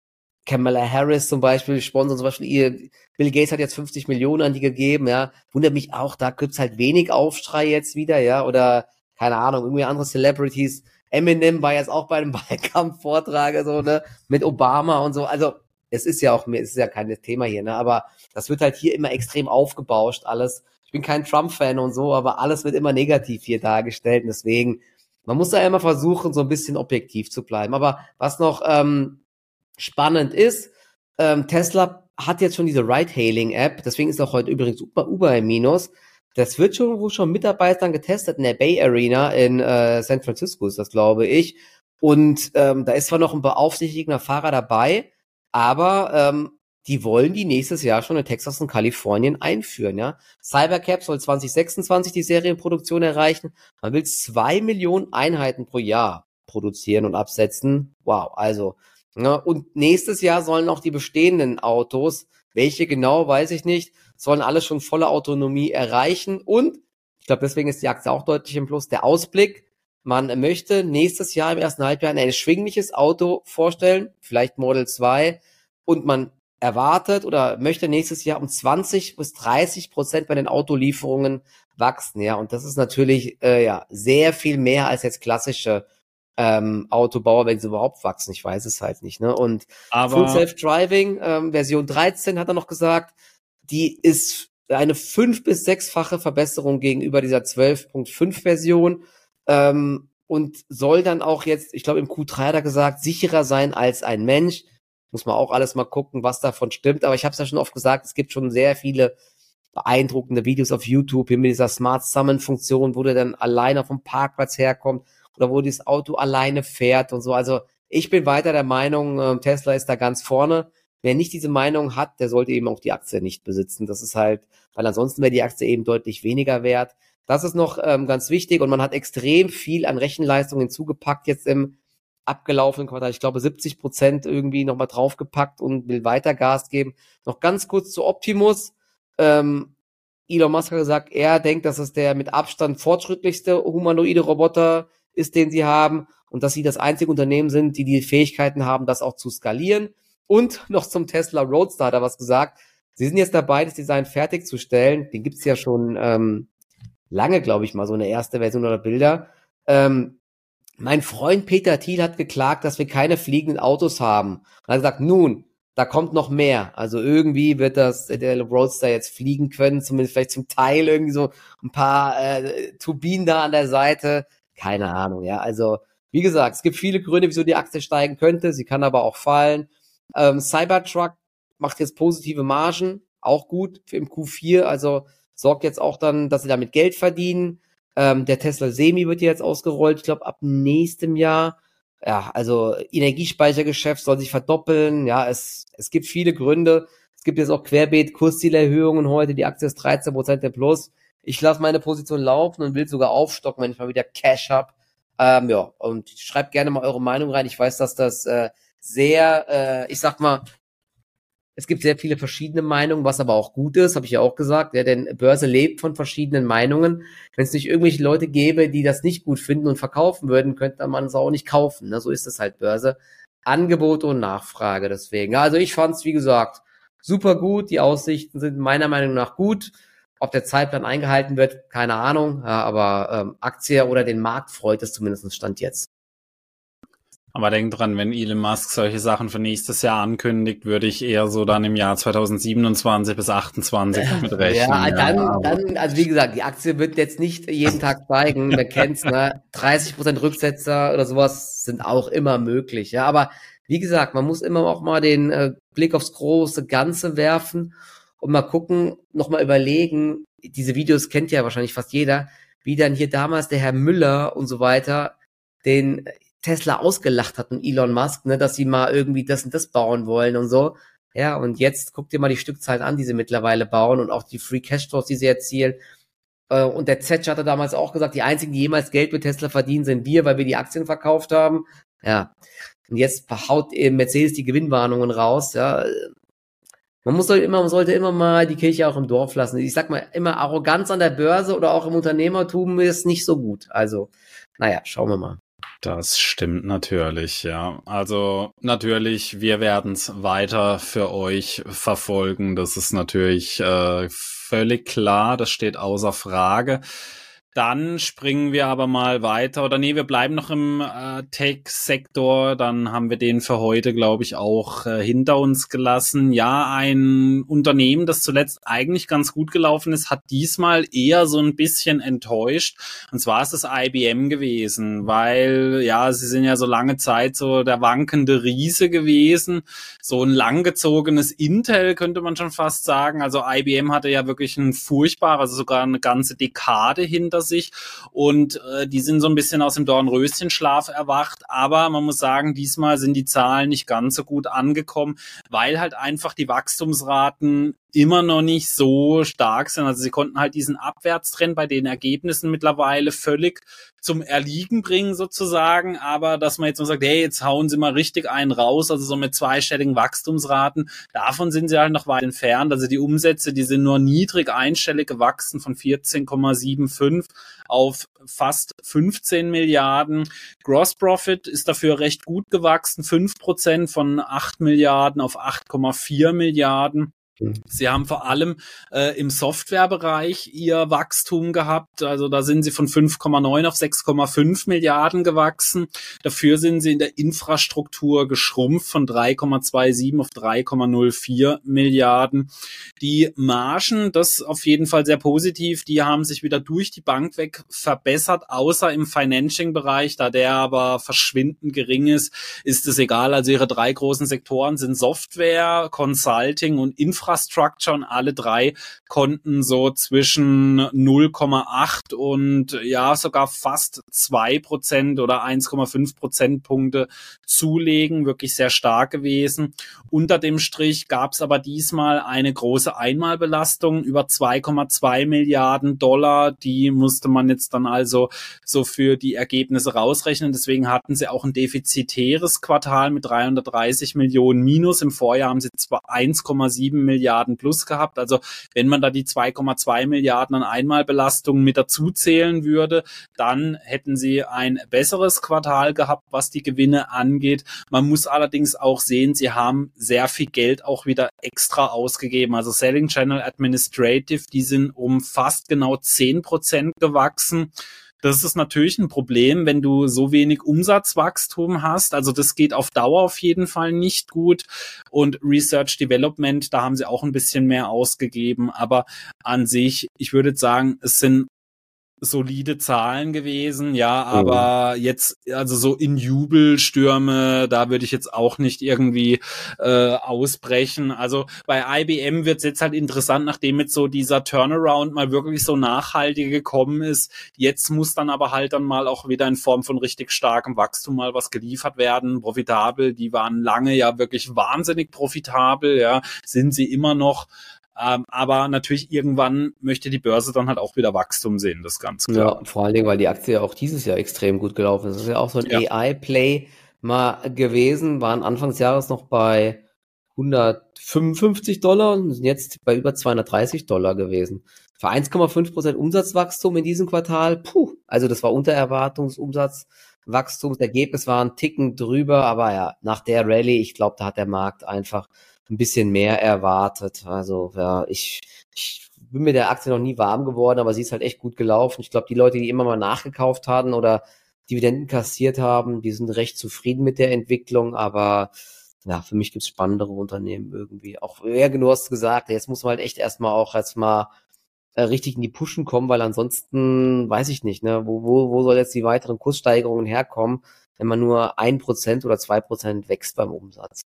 Kamala Harris zum Beispiel sponsern, zum Beispiel ihr, Bill Gates hat jetzt fünfzig Millionen an die gegeben, ja, wundert mich auch, da gibt's halt wenig Aufschrei jetzt wieder, ja, oder, keine Ahnung, irgendwie andere Celebrities, Eminem war jetzt auch bei einem Wahlkampfvortrag, so, ne, mit Obama und so, also, es ist ja auch, es ist ja kein Thema hier, ne, aber das wird halt hier immer extrem aufgebauscht, alles, ich bin kein Trump-Fan und so, aber alles wird immer negativ hier dargestellt und deswegen, man muss da immer versuchen, so ein bisschen objektiv zu bleiben, aber was noch, ähm, spannend ist, ähm, Tesla hat jetzt schon diese Ride-Hailing-App, deswegen ist auch heute übrigens Uber, Uber im Minus. Das wird schon wo schon Mitarbeitern getestet in der Bay Arena in äh, San Francisco, ist das, glaube ich. Und ähm, da ist zwar noch ein beaufsichtigender Fahrer dabei, aber ähm, die wollen die nächstes Jahr schon in Texas und Kalifornien einführen, ja. Cybercab soll zwanzig sechsundzwanzig die Serienproduktion erreichen. Man will zwei Millionen Einheiten pro Jahr produzieren und absetzen. Wow, also ja, und nächstes Jahr sollen auch die bestehenden Autos, welche genau, weiß ich nicht, sollen alle schon volle Autonomie erreichen. Und ich glaube, deswegen ist die Aktie auch deutlich im Plus. Der Ausblick, man möchte nächstes Jahr im ersten Halbjahr ein erschwingliches Auto vorstellen, vielleicht Model zwei. Und man erwartet oder möchte nächstes Jahr um zwanzig bis dreißig Prozent bei den Autolieferungen wachsen. Ja, und das ist natürlich äh, ja sehr viel mehr als jetzt klassische Ähm, Autobauer, wenn sie überhaupt wachsen, ich weiß es halt nicht, ne? Und Aber Full Self-Driving, ähm, Version dreizehn hat er noch gesagt, die ist eine fünf- bis sechsfache Verbesserung gegenüber dieser zwölf Punkt fünf Version ähm, und soll dann auch jetzt, ich glaube im Q drei hat er gesagt, sicherer sein als ein Mensch. Muss man auch alles mal gucken, was davon stimmt, aber ich habe es ja schon oft gesagt, es gibt schon sehr viele beeindruckende Videos auf YouTube, hier mit dieser Smart Summon-Funktion, wo der dann alleine vom Parkplatz herkommt, oder wo das Auto alleine fährt und so. Also ich bin weiter der Meinung, äh, Tesla ist da ganz vorne. Wer nicht diese Meinung hat, der sollte eben auch die Aktie nicht besitzen. Das ist halt, weil ansonsten wäre die Aktie eben deutlich weniger wert. Das ist noch ähm, ganz wichtig und man hat extrem viel an Rechenleistung hinzugepackt jetzt im abgelaufenen Quartal. Ich glaube siebzig Prozent irgendwie nochmal draufgepackt und will weiter Gas geben. Noch ganz kurz zu Optimus. Ähm, Elon Musk hat gesagt, er denkt, dass es der mit Abstand fortschrittlichste humanoide Roboter ist, den sie haben und dass sie das einzige Unternehmen sind, die die Fähigkeiten haben, das auch zu skalieren. Und noch zum Tesla Roadster hat er was gesagt. Sie sind jetzt dabei, das Design fertigzustellen. Den gibt's ja schon ähm, lange, glaube ich mal, so eine erste Version oder Bilder. Ähm, mein Freund Peter Thiel hat geklagt, dass wir keine fliegenden Autos haben. Er hat gesagt, nun, da kommt noch mehr. Also irgendwie wird das der Roadster jetzt fliegen können, zumindest vielleicht zum Teil irgendwie so ein paar äh, Turbinen da an der Seite. Keine Ahnung, ja. Also, wie gesagt, es gibt viele Gründe, wieso die Aktie steigen könnte. Sie kann aber auch fallen. Ähm, Cybertruck macht jetzt positive Margen, auch gut für im Q vier. Also sorgt jetzt auch dann, dass sie damit Geld verdienen. Ähm, der Tesla Semi wird jetzt ausgerollt, ich glaube ab nächstem Jahr. Ja, also Energiespeichergeschäft soll sich verdoppeln. Ja, es es gibt viele Gründe. Es gibt jetzt auch Querbeet Kurszielerhöhungen heute. Die Aktie ist dreizehn Prozent der Plus. Ich lasse meine Position laufen und will sogar aufstocken, wenn ich mal wieder Cash habe. Ähm, ja, und schreibt gerne mal eure Meinung rein. Ich weiß, dass das äh, sehr, äh, ich sag mal, es gibt sehr viele verschiedene Meinungen, was aber auch gut ist, habe ich ja auch gesagt. Ja, denn Börse lebt von verschiedenen Meinungen. Wenn es nicht irgendwelche Leute gäbe, die das nicht gut finden und verkaufen würden, könnte man es auch nicht kaufen. Ne? So ist es halt Börse. Angebot und Nachfrage deswegen. Also ich fand es, wie gesagt, super gut. Die Aussichten sind meiner Meinung nach gut. Ob der Zeitplan eingehalten wird, keine Ahnung. Ja, aber ähm, Aktie oder den Markt freut es zumindest Stand jetzt. Aber denk dran, wenn Elon Musk solche Sachen für nächstes Jahr ankündigt, würde ich eher so dann im Jahr zweitausendsiebenundzwanzig bis achtundzwanzig damit rechnen. Ja, dann, ja. dann, also wie gesagt, die Aktie wird jetzt nicht jeden Tag steigen. Man kennt's, ne? dreißig Prozent Rücksetzer oder sowas sind auch immer möglich. Ja, aber wie gesagt, man muss immer auch mal den äh, Blick aufs große Ganze werfen und mal gucken, nochmal überlegen. Diese Videos kennt ja wahrscheinlich fast jeder, wie dann hier damals der Herr Müller und so weiter den Tesla ausgelacht hat und Elon Musk, ne, dass sie mal irgendwie das und das bauen wollen und so. Ja, und jetzt guck dir mal die Stückzahlen an, die sie mittlerweile bauen und auch die Free Cashflows, die sie erzielen. Äh, und der Zetsch hatte damals auch gesagt, die einzigen, die jemals Geld mit Tesla verdienen, sind wir, weil wir die Aktien verkauft haben. Ja. Und jetzt haut eben Mercedes die Gewinnwarnungen raus, ja. Man muss immer, man sollte immer mal die Kirche auch im Dorf lassen. Ich sag mal, immer Arroganz an der Börse oder auch im Unternehmertum ist nicht so gut. Also, naja, schauen wir mal. Das stimmt natürlich, ja. Also natürlich, wir werden es weiter für euch verfolgen. Das ist natürlich äh, völlig klar, das steht außer Frage. Dann springen wir aber mal weiter, oder nee, wir bleiben noch im äh, Tech-Sektor, dann haben wir den für heute, glaube ich, auch äh, hinter uns gelassen. Ja, ein Unternehmen, das zuletzt eigentlich ganz gut gelaufen ist, hat diesmal eher so ein bisschen enttäuscht, und zwar ist es I B M gewesen, weil, ja, sie sind ja so lange Zeit so der wankende Riese gewesen, so ein langgezogenes Intel könnte man schon fast sagen, also I B M hatte ja wirklich ein furchtbar, also sogar eine ganze Dekade hinter sich, und äh, die sind so ein bisschen aus dem Dornröschenschlaf erwacht, aber man muss sagen, diesmal sind die Zahlen nicht ganz so gut angekommen, weil halt einfach die Wachstumsraten immer noch nicht so stark sind. Also sie konnten halt diesen Abwärtstrend bei den Ergebnissen mittlerweile völlig zum Erliegen bringen sozusagen, aber dass man jetzt nur sagt, hey, jetzt hauen sie mal richtig einen raus, also so mit zweistelligen Wachstumsraten, davon sind sie halt noch weit entfernt. Also die Umsätze, die sind nur niedrig einstellig gewachsen von vierzehn Komma fünfundsiebzig auf fast fünfzehn Milliarden. Gross Profit ist dafür recht gut gewachsen, fünf Prozent von acht Milliarden auf acht Komma vier Milliarden. Sie haben vor allem äh, im Softwarebereich ihr Wachstum gehabt, also da sind sie von fünf Komma neun auf sechs Komma fünf Milliarden gewachsen. Dafür sind sie in der Infrastruktur geschrumpft von drei Komma siebenundzwanzig auf drei Komma null vier Milliarden. Die Margen, das auf jeden Fall sehr positiv, die haben sich wieder durch die Bank weg verbessert, außer im Financing-Bereich, da der aber verschwindend gering ist, ist es egal. Also ihre drei großen Sektoren sind Software, Consulting und Infrastruktur. Infrastructure, und alle drei konnten so zwischen null Komma acht und ja sogar fast zwei Prozent oder eins Komma fünf Prozentpunkte zulegen, wirklich sehr stark gewesen. Unter dem Strich gab es aber diesmal eine große Einmalbelastung über zwei Komma zwei Milliarden Dollar, die musste man jetzt dann also so für die Ergebnisse rausrechnen, deswegen hatten sie auch ein defizitäres Quartal mit dreihundertdreißig Millionen Minus, im Vorjahr haben sie zwar eins Komma sieben Milliarden plus gehabt, also wenn man da die zwei Komma zwei Milliarden an Einmalbelastungen mit dazu zählen würde, dann hätten sie ein besseres Quartal gehabt, was die Gewinne angeht. Man muss allerdings auch sehen, sie haben sehr viel Geld auch wieder extra ausgegeben, also Selling General Administrative, die sind um fast genau zehn Prozent gewachsen. Das ist natürlich ein Problem, wenn du so wenig Umsatzwachstum hast. Also das geht auf Dauer auf jeden Fall nicht gut. Und Research Development, da haben sie auch ein bisschen mehr ausgegeben. Aber an sich, ich würde sagen, es sind solide Zahlen gewesen, ja, aber oh. jetzt, also so in Jubelstürme, da würde ich jetzt auch nicht irgendwie äh, ausbrechen. Also bei I B M wird es jetzt halt interessant, nachdem jetzt so dieser Turnaround mal wirklich so nachhaltig gekommen ist. Jetzt muss dann aber halt dann mal auch wieder in Form von richtig starkem Wachstum mal was geliefert werden, profitabel. Die waren lange ja wirklich wahnsinnig profitabel, ja, sind sie immer noch. Ähm, aber natürlich irgendwann möchte die Börse dann halt auch wieder Wachstum sehen, das ist ganz klar. Ja, vor allen Dingen, weil die Aktie auch dieses Jahr extrem gut gelaufen ist. Das ist ja auch so ein ja. A I-Play mal gewesen, waren Anfang des Jahres noch bei hundertfünfundfünfzig Dollar und sind jetzt bei über zweihundertdreißig Dollar gewesen. Für eins Komma fünf Prozent Umsatzwachstum in diesem Quartal, puh, also das war unter Erwartungsumsatzwachstum. Das Ergebnis war ein Ticken drüber, aber ja, nach der Rallye, ich glaube, da hat der Markt einfach ein bisschen mehr erwartet. Also ja, ich, ich bin mit der Aktie noch nie warm geworden, aber sie ist halt echt gut gelaufen. Ich glaube, die Leute, die immer mal nachgekauft hatten oder Dividenden kassiert haben. Die sind recht zufrieden mit der Entwicklung, aber ja, für mich gibt's spannendere Unternehmen irgendwie. Auch, ja, du hast gesagt, jetzt muss man halt echt erstmal auch jetzt mal äh, richtig in die Pushen kommen, weil ansonsten weiß ich nicht, ne, wo, wo, wo soll jetzt die weiteren Kurssteigerungen herkommen, wenn man nur ein Prozent oder zwei Prozent wächst beim Umsatz.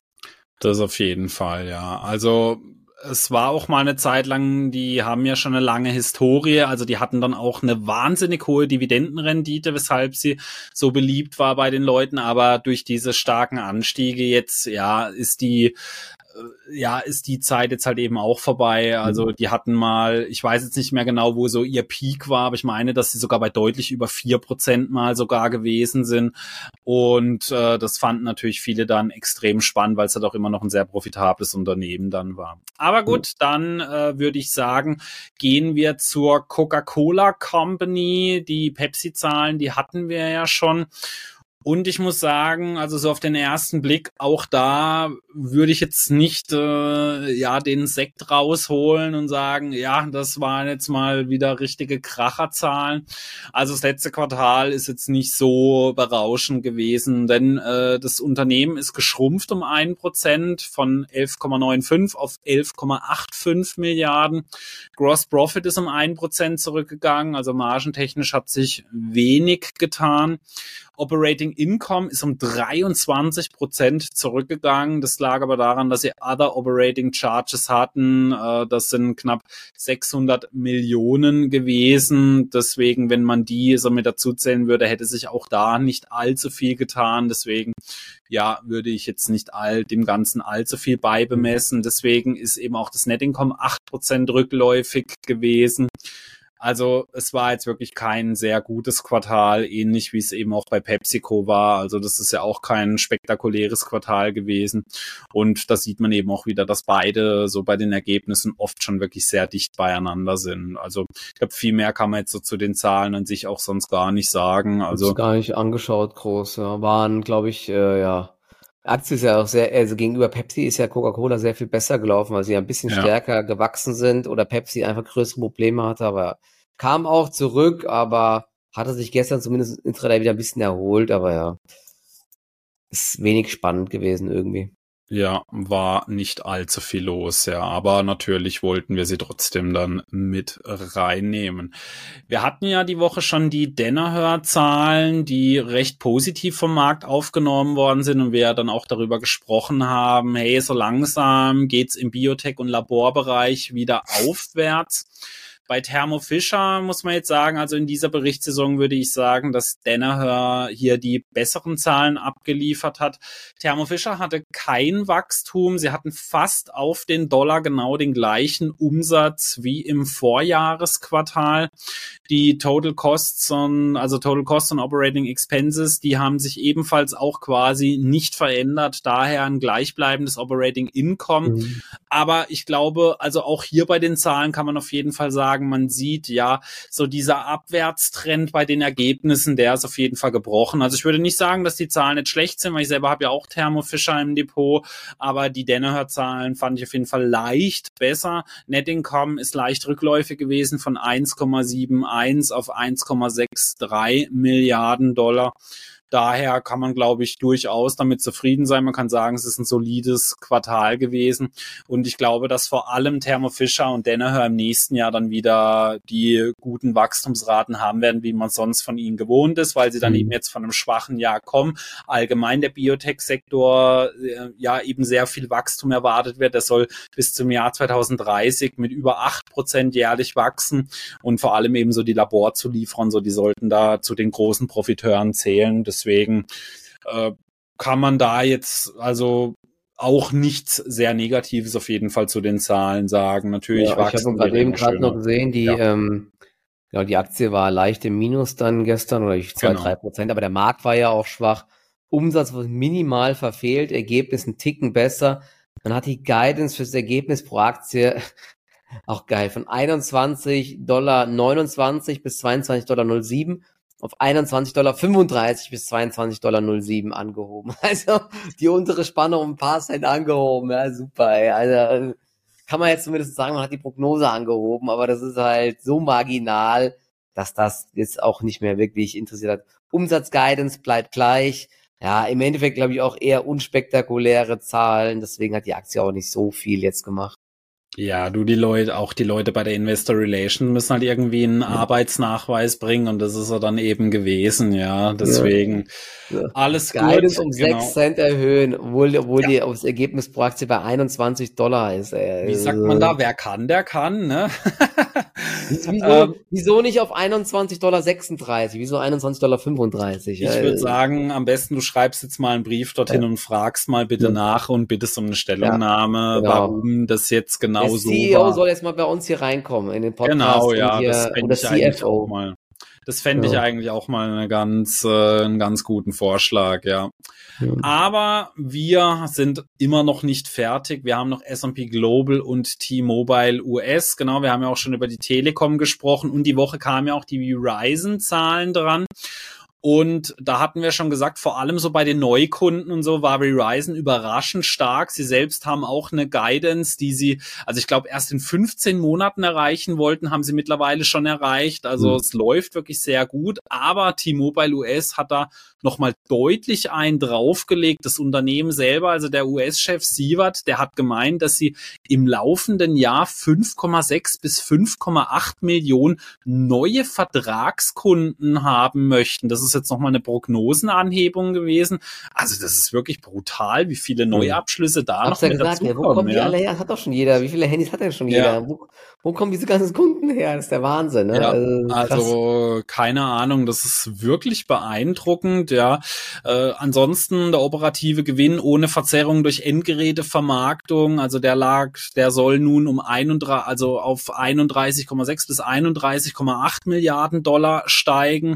Das auf jeden Fall, ja. Also es war auch mal eine Zeit lang, die haben ja schon eine lange Historie, also die hatten dann auch eine wahnsinnig hohe Dividendenrendite, weshalb sie so beliebt war bei den Leuten, aber durch diese starken Anstiege jetzt, ja, ist die ja, ist die Zeit jetzt halt eben auch vorbei. Also die hatten mal, ich weiß jetzt nicht mehr genau, wo so ihr Peak war, aber ich meine, dass sie sogar bei deutlich über vier Prozent mal sogar gewesen sind. Und äh, das fanden natürlich viele dann extrem spannend, weil es halt auch immer noch ein sehr profitables Unternehmen dann war. Aber gut, dann äh, würde ich sagen, gehen wir zur Coca-Cola Company. Die Pepsi-Zahlen, die hatten wir ja schon. Und ich muss sagen, also so auf den ersten Blick, auch da würde ich jetzt nicht äh, ja den Sekt rausholen und sagen, ja, das waren jetzt mal wieder richtige Kracherzahlen. Also das letzte Quartal ist jetzt nicht so berauschend gewesen, denn äh, das Unternehmen ist geschrumpft um ein Prozent von elf Komma fünfundneunzig auf elf Komma fünfundachtzig Milliarden. Gross Profit ist um ein Prozent zurückgegangen, also margentechnisch hat sich wenig getan. Operating Income ist um dreiundzwanzig Prozent zurückgegangen. Das lag aber daran, dass sie Other Operating Charges hatten. Das sind knapp sechshundert Millionen gewesen. Deswegen, wenn man die so mit dazu zählen würde, hätte sich auch da nicht allzu viel getan. Deswegen, ja, würde ich jetzt nicht all, dem Ganzen allzu viel beibemessen. Deswegen ist eben auch das Net Income acht Prozent rückläufig gewesen. Also es war jetzt wirklich kein sehr gutes Quartal, ähnlich wie es eben auch bei PepsiCo war. Also das ist ja auch kein spektakuläres Quartal gewesen. Und da sieht man eben auch wieder, dass beide so bei den Ergebnissen oft schon wirklich sehr dicht beieinander sind. Also ich glaube, viel mehr kann man jetzt so zu den Zahlen an sich auch sonst gar nicht sagen. Also ich hab's gar nicht angeschaut, groß. Ja. Waren, glaube ich, äh, ja. Aktie ist ja auch sehr, also gegenüber Pepsi ist ja Coca-Cola sehr viel besser gelaufen, weil sie ja ein bisschen ja. stärker gewachsen sind oder Pepsi einfach größere Probleme hatte, aber kam auch zurück, aber hatte sich gestern zumindest intraday wieder ein bisschen erholt, aber ja, ist wenig spannend gewesen irgendwie. Ja, war nicht allzu viel los, ja, aber natürlich wollten wir sie trotzdem dann mit reinnehmen. Wir hatten ja die Woche schon die Danaher-Zahlen, die recht positiv vom Markt aufgenommen worden sind und wir ja dann auch darüber gesprochen haben, hey, so langsam geht's im Biotech- und Laborbereich wieder aufwärts. Bei Thermo Fisher muss man jetzt sagen, also in dieser Berichtssaison würde ich sagen, dass Danaher hier die besseren Zahlen abgeliefert hat. Thermo Fisher hatte kein Wachstum. Sie hatten fast auf den Dollar genau den gleichen Umsatz wie im Vorjahresquartal. Die Total Costs und, also Total Costs und Operating Expenses, die haben sich ebenfalls auch quasi nicht verändert. Daher ein gleichbleibendes Operating Income. Mhm. Aber ich glaube, also auch hier bei den Zahlen kann man auf jeden Fall sagen, man sieht ja so dieser Abwärtstrend bei den Ergebnissen, der ist auf jeden Fall gebrochen. Also ich würde nicht sagen, dass die Zahlen nicht schlecht sind, weil ich selber habe ja auch Thermo Fisher im Depot, aber die Danaher-Zahlen fand ich auf jeden Fall leicht besser. Net Income ist leicht rückläufig gewesen von eins Komma einundsiebzig auf eins Komma dreiundsechzig Milliarden Dollar. Daher kann man, glaube ich, durchaus damit zufrieden sein. Man kann sagen, es ist ein solides Quartal gewesen. Und ich glaube, dass vor allem Thermo Fisher und Danaher im nächsten Jahr dann wieder die guten Wachstumsraten haben werden, wie man sonst von ihnen gewohnt ist, weil sie dann mhm. eben jetzt von einem schwachen Jahr kommen. Allgemein der Biotech-Sektor äh, ja eben sehr viel Wachstum erwartet wird. Der soll bis zum Jahr zweitausenddreißig mit über acht Prozent jährlich wachsen. Und vor allem eben so die Laborzulieferer, so die sollten da zu den großen Profiteuren zählen. Das Deswegen äh, kann man da jetzt also auch nichts sehr Negatives auf jeden Fall zu den Zahlen sagen. Natürlich ja, ich habe gerade eben gerade noch gesehen, die ja. ähm, ja, die Aktie war leicht im Minus dann gestern oder zwei, genau. drei Prozent, aber der Markt war ja auch schwach. Umsatz wurde minimal verfehlt, Ergebnis ein Ticken besser. Man hat die Guidance fürs Ergebnis pro Aktie auch geil von einundzwanzig Komma neunundzwanzig Dollar bis zweiundzwanzig Komma null sieben Dollar auf einundzwanzig Komma fünfunddreißig Dollar bis zweiundzwanzig Komma null sieben Dollar angehoben. Also die untere Spanne um ein paar Cent angehoben. Ja, super. Ey. Also kann man jetzt zumindest sagen, man hat die Prognose angehoben, aber das ist halt so marginal. dass das jetzt auch nicht mehr wirklich interessiert hat. Umsatzguidance bleibt gleich. Ja, im Endeffekt glaube ich auch eher unspektakuläre Zahlen. Deswegen hat die Aktie auch nicht so viel jetzt gemacht. Ja, du, die Leute, auch die Leute bei der Investor Relations müssen halt irgendwie einen ja. Arbeitsnachweis bringen und das ist er dann eben gewesen, ja, deswegen ja. Ja. alles Guidance gut. um genau. sechs Cent erhöhen, obwohl, obwohl ja. die aufs Ergebnis pro Aktie bei einundzwanzig Dollar ist. Ey. Wie sagt man da, wer kann, der kann, ne? Wieso, ähm, wieso nicht auf einundzwanzig Komma sechsunddreißig Dollar? Wieso einundzwanzig Komma fünfunddreißig Dollar? Ich würde sagen, am besten du schreibst jetzt mal einen Brief dorthin ja. und fragst mal bitte ja. nach und bittest um eine Stellungnahme, ja, genau. warum das jetzt genau der so war. Der C E O war. soll jetzt mal bei uns hier reinkommen in den Podcast. Genau, ja, hier, das fände ich eigentlich auch mal. Das fände ja. ich eigentlich auch mal eine ganz, äh, einen ganz guten Vorschlag, ja. ja. Aber wir sind immer noch nicht fertig. Wir haben noch S und P Global und T-Mobile U S. Genau, wir haben ja auch schon über die Telekom gesprochen und die Woche kamen ja auch die Verizon-Zahlen dran. Und da hatten wir schon gesagt, vor allem so bei den Neukunden und so war Verizon überraschend stark. Sie selbst haben auch eine Guidance, die sie, also ich glaube, erst in fünfzehn Monaten erreichen wollten, haben sie mittlerweile schon erreicht. Also mhm. es läuft wirklich sehr gut. Aber T-Mobile U S hat da nochmal deutlich einen draufgelegt. Das Unternehmen selber, also der U S-Chef Sievert, der hat gemeint, dass sie im laufenden Jahr fünf Komma sechs bis fünf Komma acht Millionen neue Vertragskunden haben möchten. Das ist jetzt nochmal eine Prognosenanhebung gewesen. Also das ist wirklich brutal, wie viele Neuabschlüsse da Hab's noch ja mit gesagt, dazu ja, wo kommen. kommen die ja. alle her? Das hat doch schon jeder. Wie viele Handys hat denn schon jeder? Ja. Wo, wo kommen diese ganzen Kunden her? Das ist der Wahnsinn. Ne? Ja, also, also keine Ahnung, das ist wirklich beeindruckend. Ja, äh, ansonsten der operative Gewinn ohne Verzerrung durch Endgerätevermarktung, also der lag, der soll nun um einunddreißig, also auf einunddreißig Komma sechs bis einunddreißig Komma acht Milliarden Dollar steigen.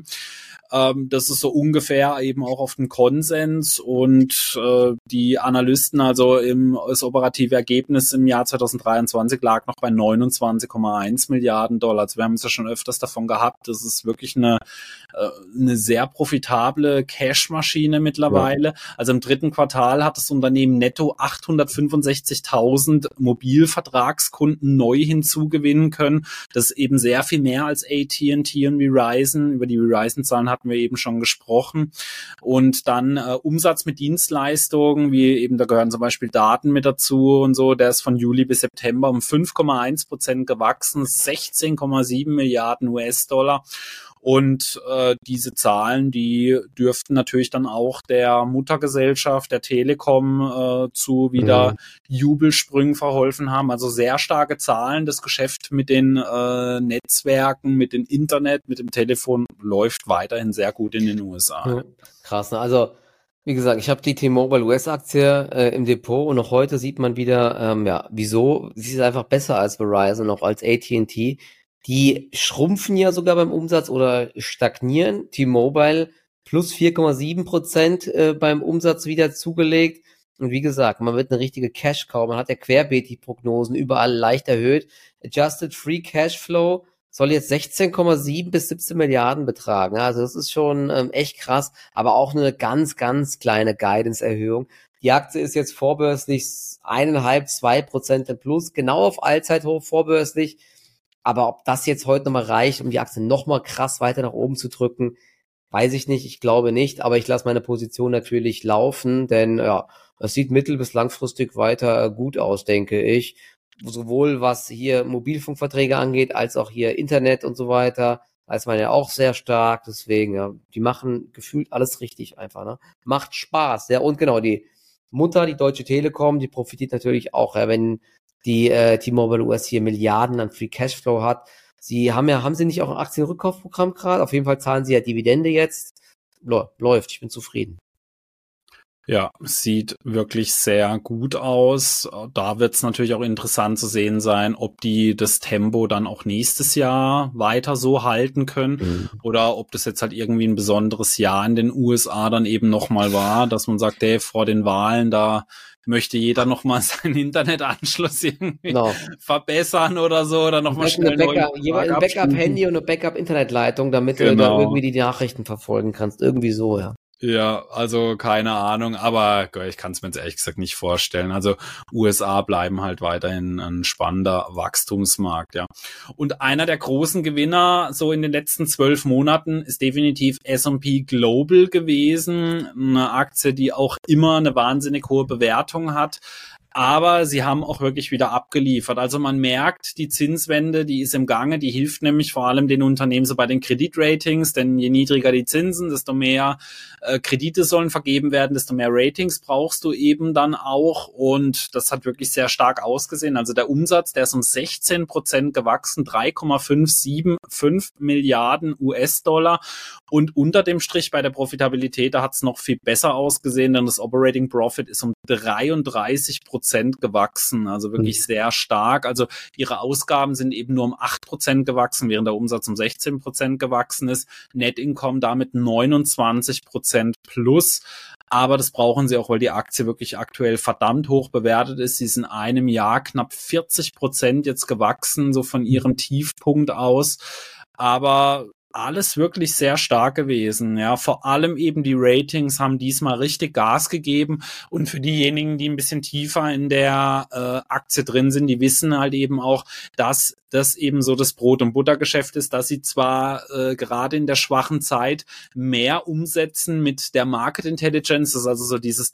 Das ist so ungefähr eben auch auf den Konsens und äh, die Analysten, also im, das operative Ergebnis im Jahr zweitausenddreiundzwanzig lag noch bei neunundzwanzig Komma eins Milliarden Dollar. Also wir haben es ja schon öfters davon gehabt, das ist wirklich eine, äh, eine sehr profitable Cash-Maschine mittlerweile. Ja. Also im dritten Quartal hat das Unternehmen netto achthundertfünfundsechzigtausend Mobilvertragskunden neu hinzugewinnen können. Das ist eben sehr viel mehr als A T and T und Verizon. Über die Verizon-Zahlen hatten wir eben schon gesprochen. Und dann äh, Umsatz mit Dienstleistungen, wie eben, da gehören zum Beispiel Daten mit dazu und so, der ist von Juli bis September um fünf Komma eins Prozent gewachsen, sechzehn Komma sieben Milliarden U S-Dollar. Und äh, diese Zahlen, die dürften natürlich dann auch der Muttergesellschaft, der Telekom, äh, zu wieder mhm. Jubelsprüngen verholfen haben. Also sehr starke Zahlen. Das Geschäft mit den äh, Netzwerken, mit dem Internet, mit dem Telefon läuft weiterhin sehr gut in den U S A. Ja, krass, ne? Also wie gesagt, ich habe die T-Mobile U S-Aktie äh, im Depot und auch heute sieht man wieder, ähm, ja, wieso, sie ist einfach besser als Verizon, auch als A T and T. Die schrumpfen ja sogar beim Umsatz oder stagnieren. T-Mobile plus vier Komma sieben Prozent äh, beim Umsatz wieder zugelegt. Und wie gesagt, man wird eine richtige Cash-Cow. Man hat ja querbeet die Prognosen überall leicht erhöht. Adjusted Free Cashflow soll jetzt sechzehn Komma sieben bis siebzehn Milliarden betragen. Also das ist schon ähm, echt krass, aber auch eine ganz, ganz kleine Guidance-Erhöhung. Die Aktie ist jetzt vorbörslich eineinhalb, zwei Prozent im Plus, genau auf Allzeithoch vorbörslich. Aber ob das jetzt heute nochmal reicht, um die Aktie nochmal krass weiter nach oben zu drücken, weiß ich nicht. Ich glaube nicht, aber ich lasse meine Position natürlich laufen, denn ja, es sieht mittel- bis langfristig weiter gut aus, denke ich. Sowohl was hier Mobilfunkverträge angeht, als auch hier Internet und so weiter. Da ist man ja auch sehr stark, deswegen, ja, die machen gefühlt alles richtig einfach, ne? Macht Spaß, ja, und genau, die Mutter, die Deutsche Telekom, die profitiert natürlich auch, ja, wenn die äh, T-Mobile U S hier Milliarden an Free Cashflow hat. Sie haben ja, haben sie nicht auch ein Aktienrückkaufprogramm gerade? Auf jeden Fall zahlen sie ja Dividende jetzt. Läuft, ich bin zufrieden. Ja, sieht wirklich sehr gut aus. Da wird es natürlich auch interessant zu sehen sein, ob die das Tempo dann auch nächstes Jahr weiter so halten können mhm. oder ob das jetzt halt irgendwie ein besonderes Jahr in den U S A dann eben nochmal war, dass man sagt, hey, vor den Wahlen, da möchte jeder nochmal seinen Internetanschluss irgendwie no. verbessern oder so oder nochmal schnell eine Backup, jemand ein Backup-Handy und eine Backup-Internetleitung, damit genau. du da irgendwie die Nachrichten verfolgen kannst. Irgendwie so, ja. Ja, also keine Ahnung, aber ich kann es mir jetzt ehrlich gesagt nicht vorstellen. Also U S A bleiben halt weiterhin ein spannender Wachstumsmarkt, ja. Und einer der großen Gewinner so in den letzten zwölf Monaten ist definitiv S und P Global gewesen, eine Aktie, die auch immer eine wahnsinnig hohe Bewertung hat. Aber sie haben auch wirklich wieder abgeliefert. Also man merkt, die Zinswende, die ist im Gange, die hilft nämlich vor allem den Unternehmen so bei den Kreditratings, denn je niedriger die Zinsen, desto mehr äh, Kredite sollen vergeben werden, desto mehr Ratings brauchst du eben dann auch, und das hat wirklich sehr stark ausgesehen. Also der Umsatz, der ist um sechzehn Prozent gewachsen, drei Komma fünf sieben fünf Milliarden U S-Dollar, und unter dem Strich bei der Profitabilität, da hat es noch viel besser ausgesehen, denn das Operating Profit ist um dreiunddreißig Prozent gewachsen, also wirklich sehr stark. Also ihre Ausgaben sind eben nur um acht Prozent gewachsen, während der Umsatz um sechzehn Prozent gewachsen ist. Net Income damit neunundzwanzig Prozent plus. Aber das brauchen sie auch, weil die Aktie wirklich aktuell verdammt hoch bewertet ist. Sie ist in einem Jahr knapp vierzig Prozent jetzt gewachsen, so von ihrem Tiefpunkt aus. Aber alles wirklich sehr stark gewesen, ja. Vor allem eben die Ratings haben diesmal richtig Gas gegeben, und für diejenigen, die ein bisschen tiefer in der äh, Aktie drin sind, die wissen halt eben auch, dass das eben so das Brot- und Buttergeschäft ist, dass sie zwar äh, gerade in der schwachen Zeit mehr umsetzen mit der Market Intelligence, das ist also so dieses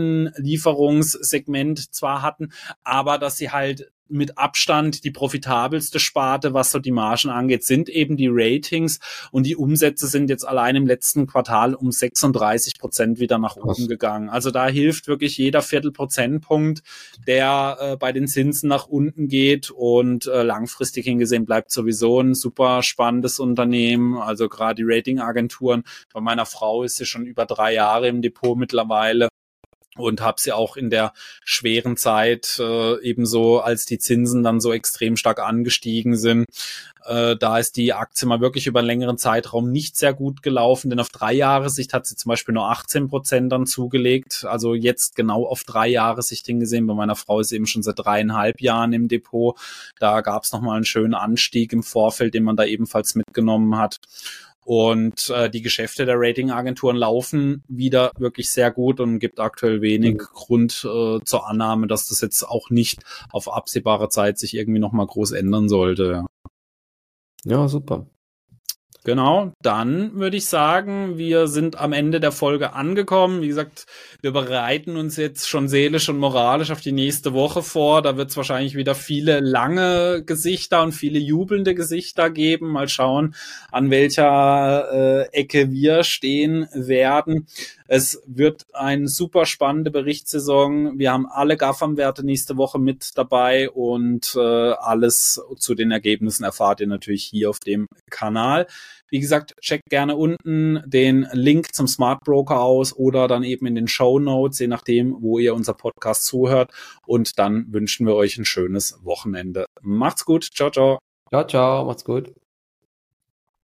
Datenlieferungssegment zwar hatten, aber dass sie halt mit Abstand die profitabelste Sparte, was so die Margen angeht, sind eben die Ratings, und die Umsätze sind jetzt allein im letzten Quartal um sechsunddreißig Prozent wieder nach oben gegangen. Also da hilft wirklich jeder Viertelprozentpunkt, der äh, bei den Zinsen nach unten geht, und äh, langfristig hingesehen bleibt sowieso ein super spannendes Unternehmen. Also gerade die Ratingagenturen, bei meiner Frau ist sie schon über drei Jahre im Depot mittlerweile, und habe sie auch in der schweren Zeit äh, ebenso, als die Zinsen dann so extrem stark angestiegen sind. Äh, da ist die Aktie mal wirklich über einen längeren Zeitraum nicht sehr gut gelaufen, denn auf drei Jahressicht hat sie zum Beispiel nur achtzehn Prozent dann zugelegt. Also jetzt genau auf drei Jahressicht hingesehen. Bei meiner Frau ist sie eben schon seit dreieinhalb Jahren im Depot. Da gab es nochmal einen schönen Anstieg im Vorfeld, den man da ebenfalls mitgenommen hat. Und äh, die Geschäfte der Ratingagenturen laufen wieder wirklich sehr gut und gibt aktuell wenig mhm. Grund äh, zur Annahme, dass das jetzt auch nicht auf absehbare Zeit sich irgendwie nochmal groß ändern sollte. Ja, super. Genau, dann würde ich sagen, wir sind am Ende der Folge angekommen. Wie gesagt, wir bereiten uns jetzt schon seelisch und moralisch auf die nächste Woche vor. Da wird es wahrscheinlich wieder viele lange Gesichter und viele jubelnde Gesichter geben. Mal schauen, an welcher äh, Ecke wir stehen werden. Es wird eine super spannende Berichtssaison. Wir haben alle GAFAM-Werte nächste Woche mit dabei, und äh, alles zu den Ergebnissen erfahrt ihr natürlich hier auf dem Kanal. Wie gesagt, checkt gerne unten den Link zum Smart Broker aus oder dann eben in den Shownotes, je nachdem, wo ihr unser Podcast zuhört. Und dann wünschen wir euch ein schönes Wochenende. Macht's gut. Ciao, ciao. Ciao, ciao. Macht's gut.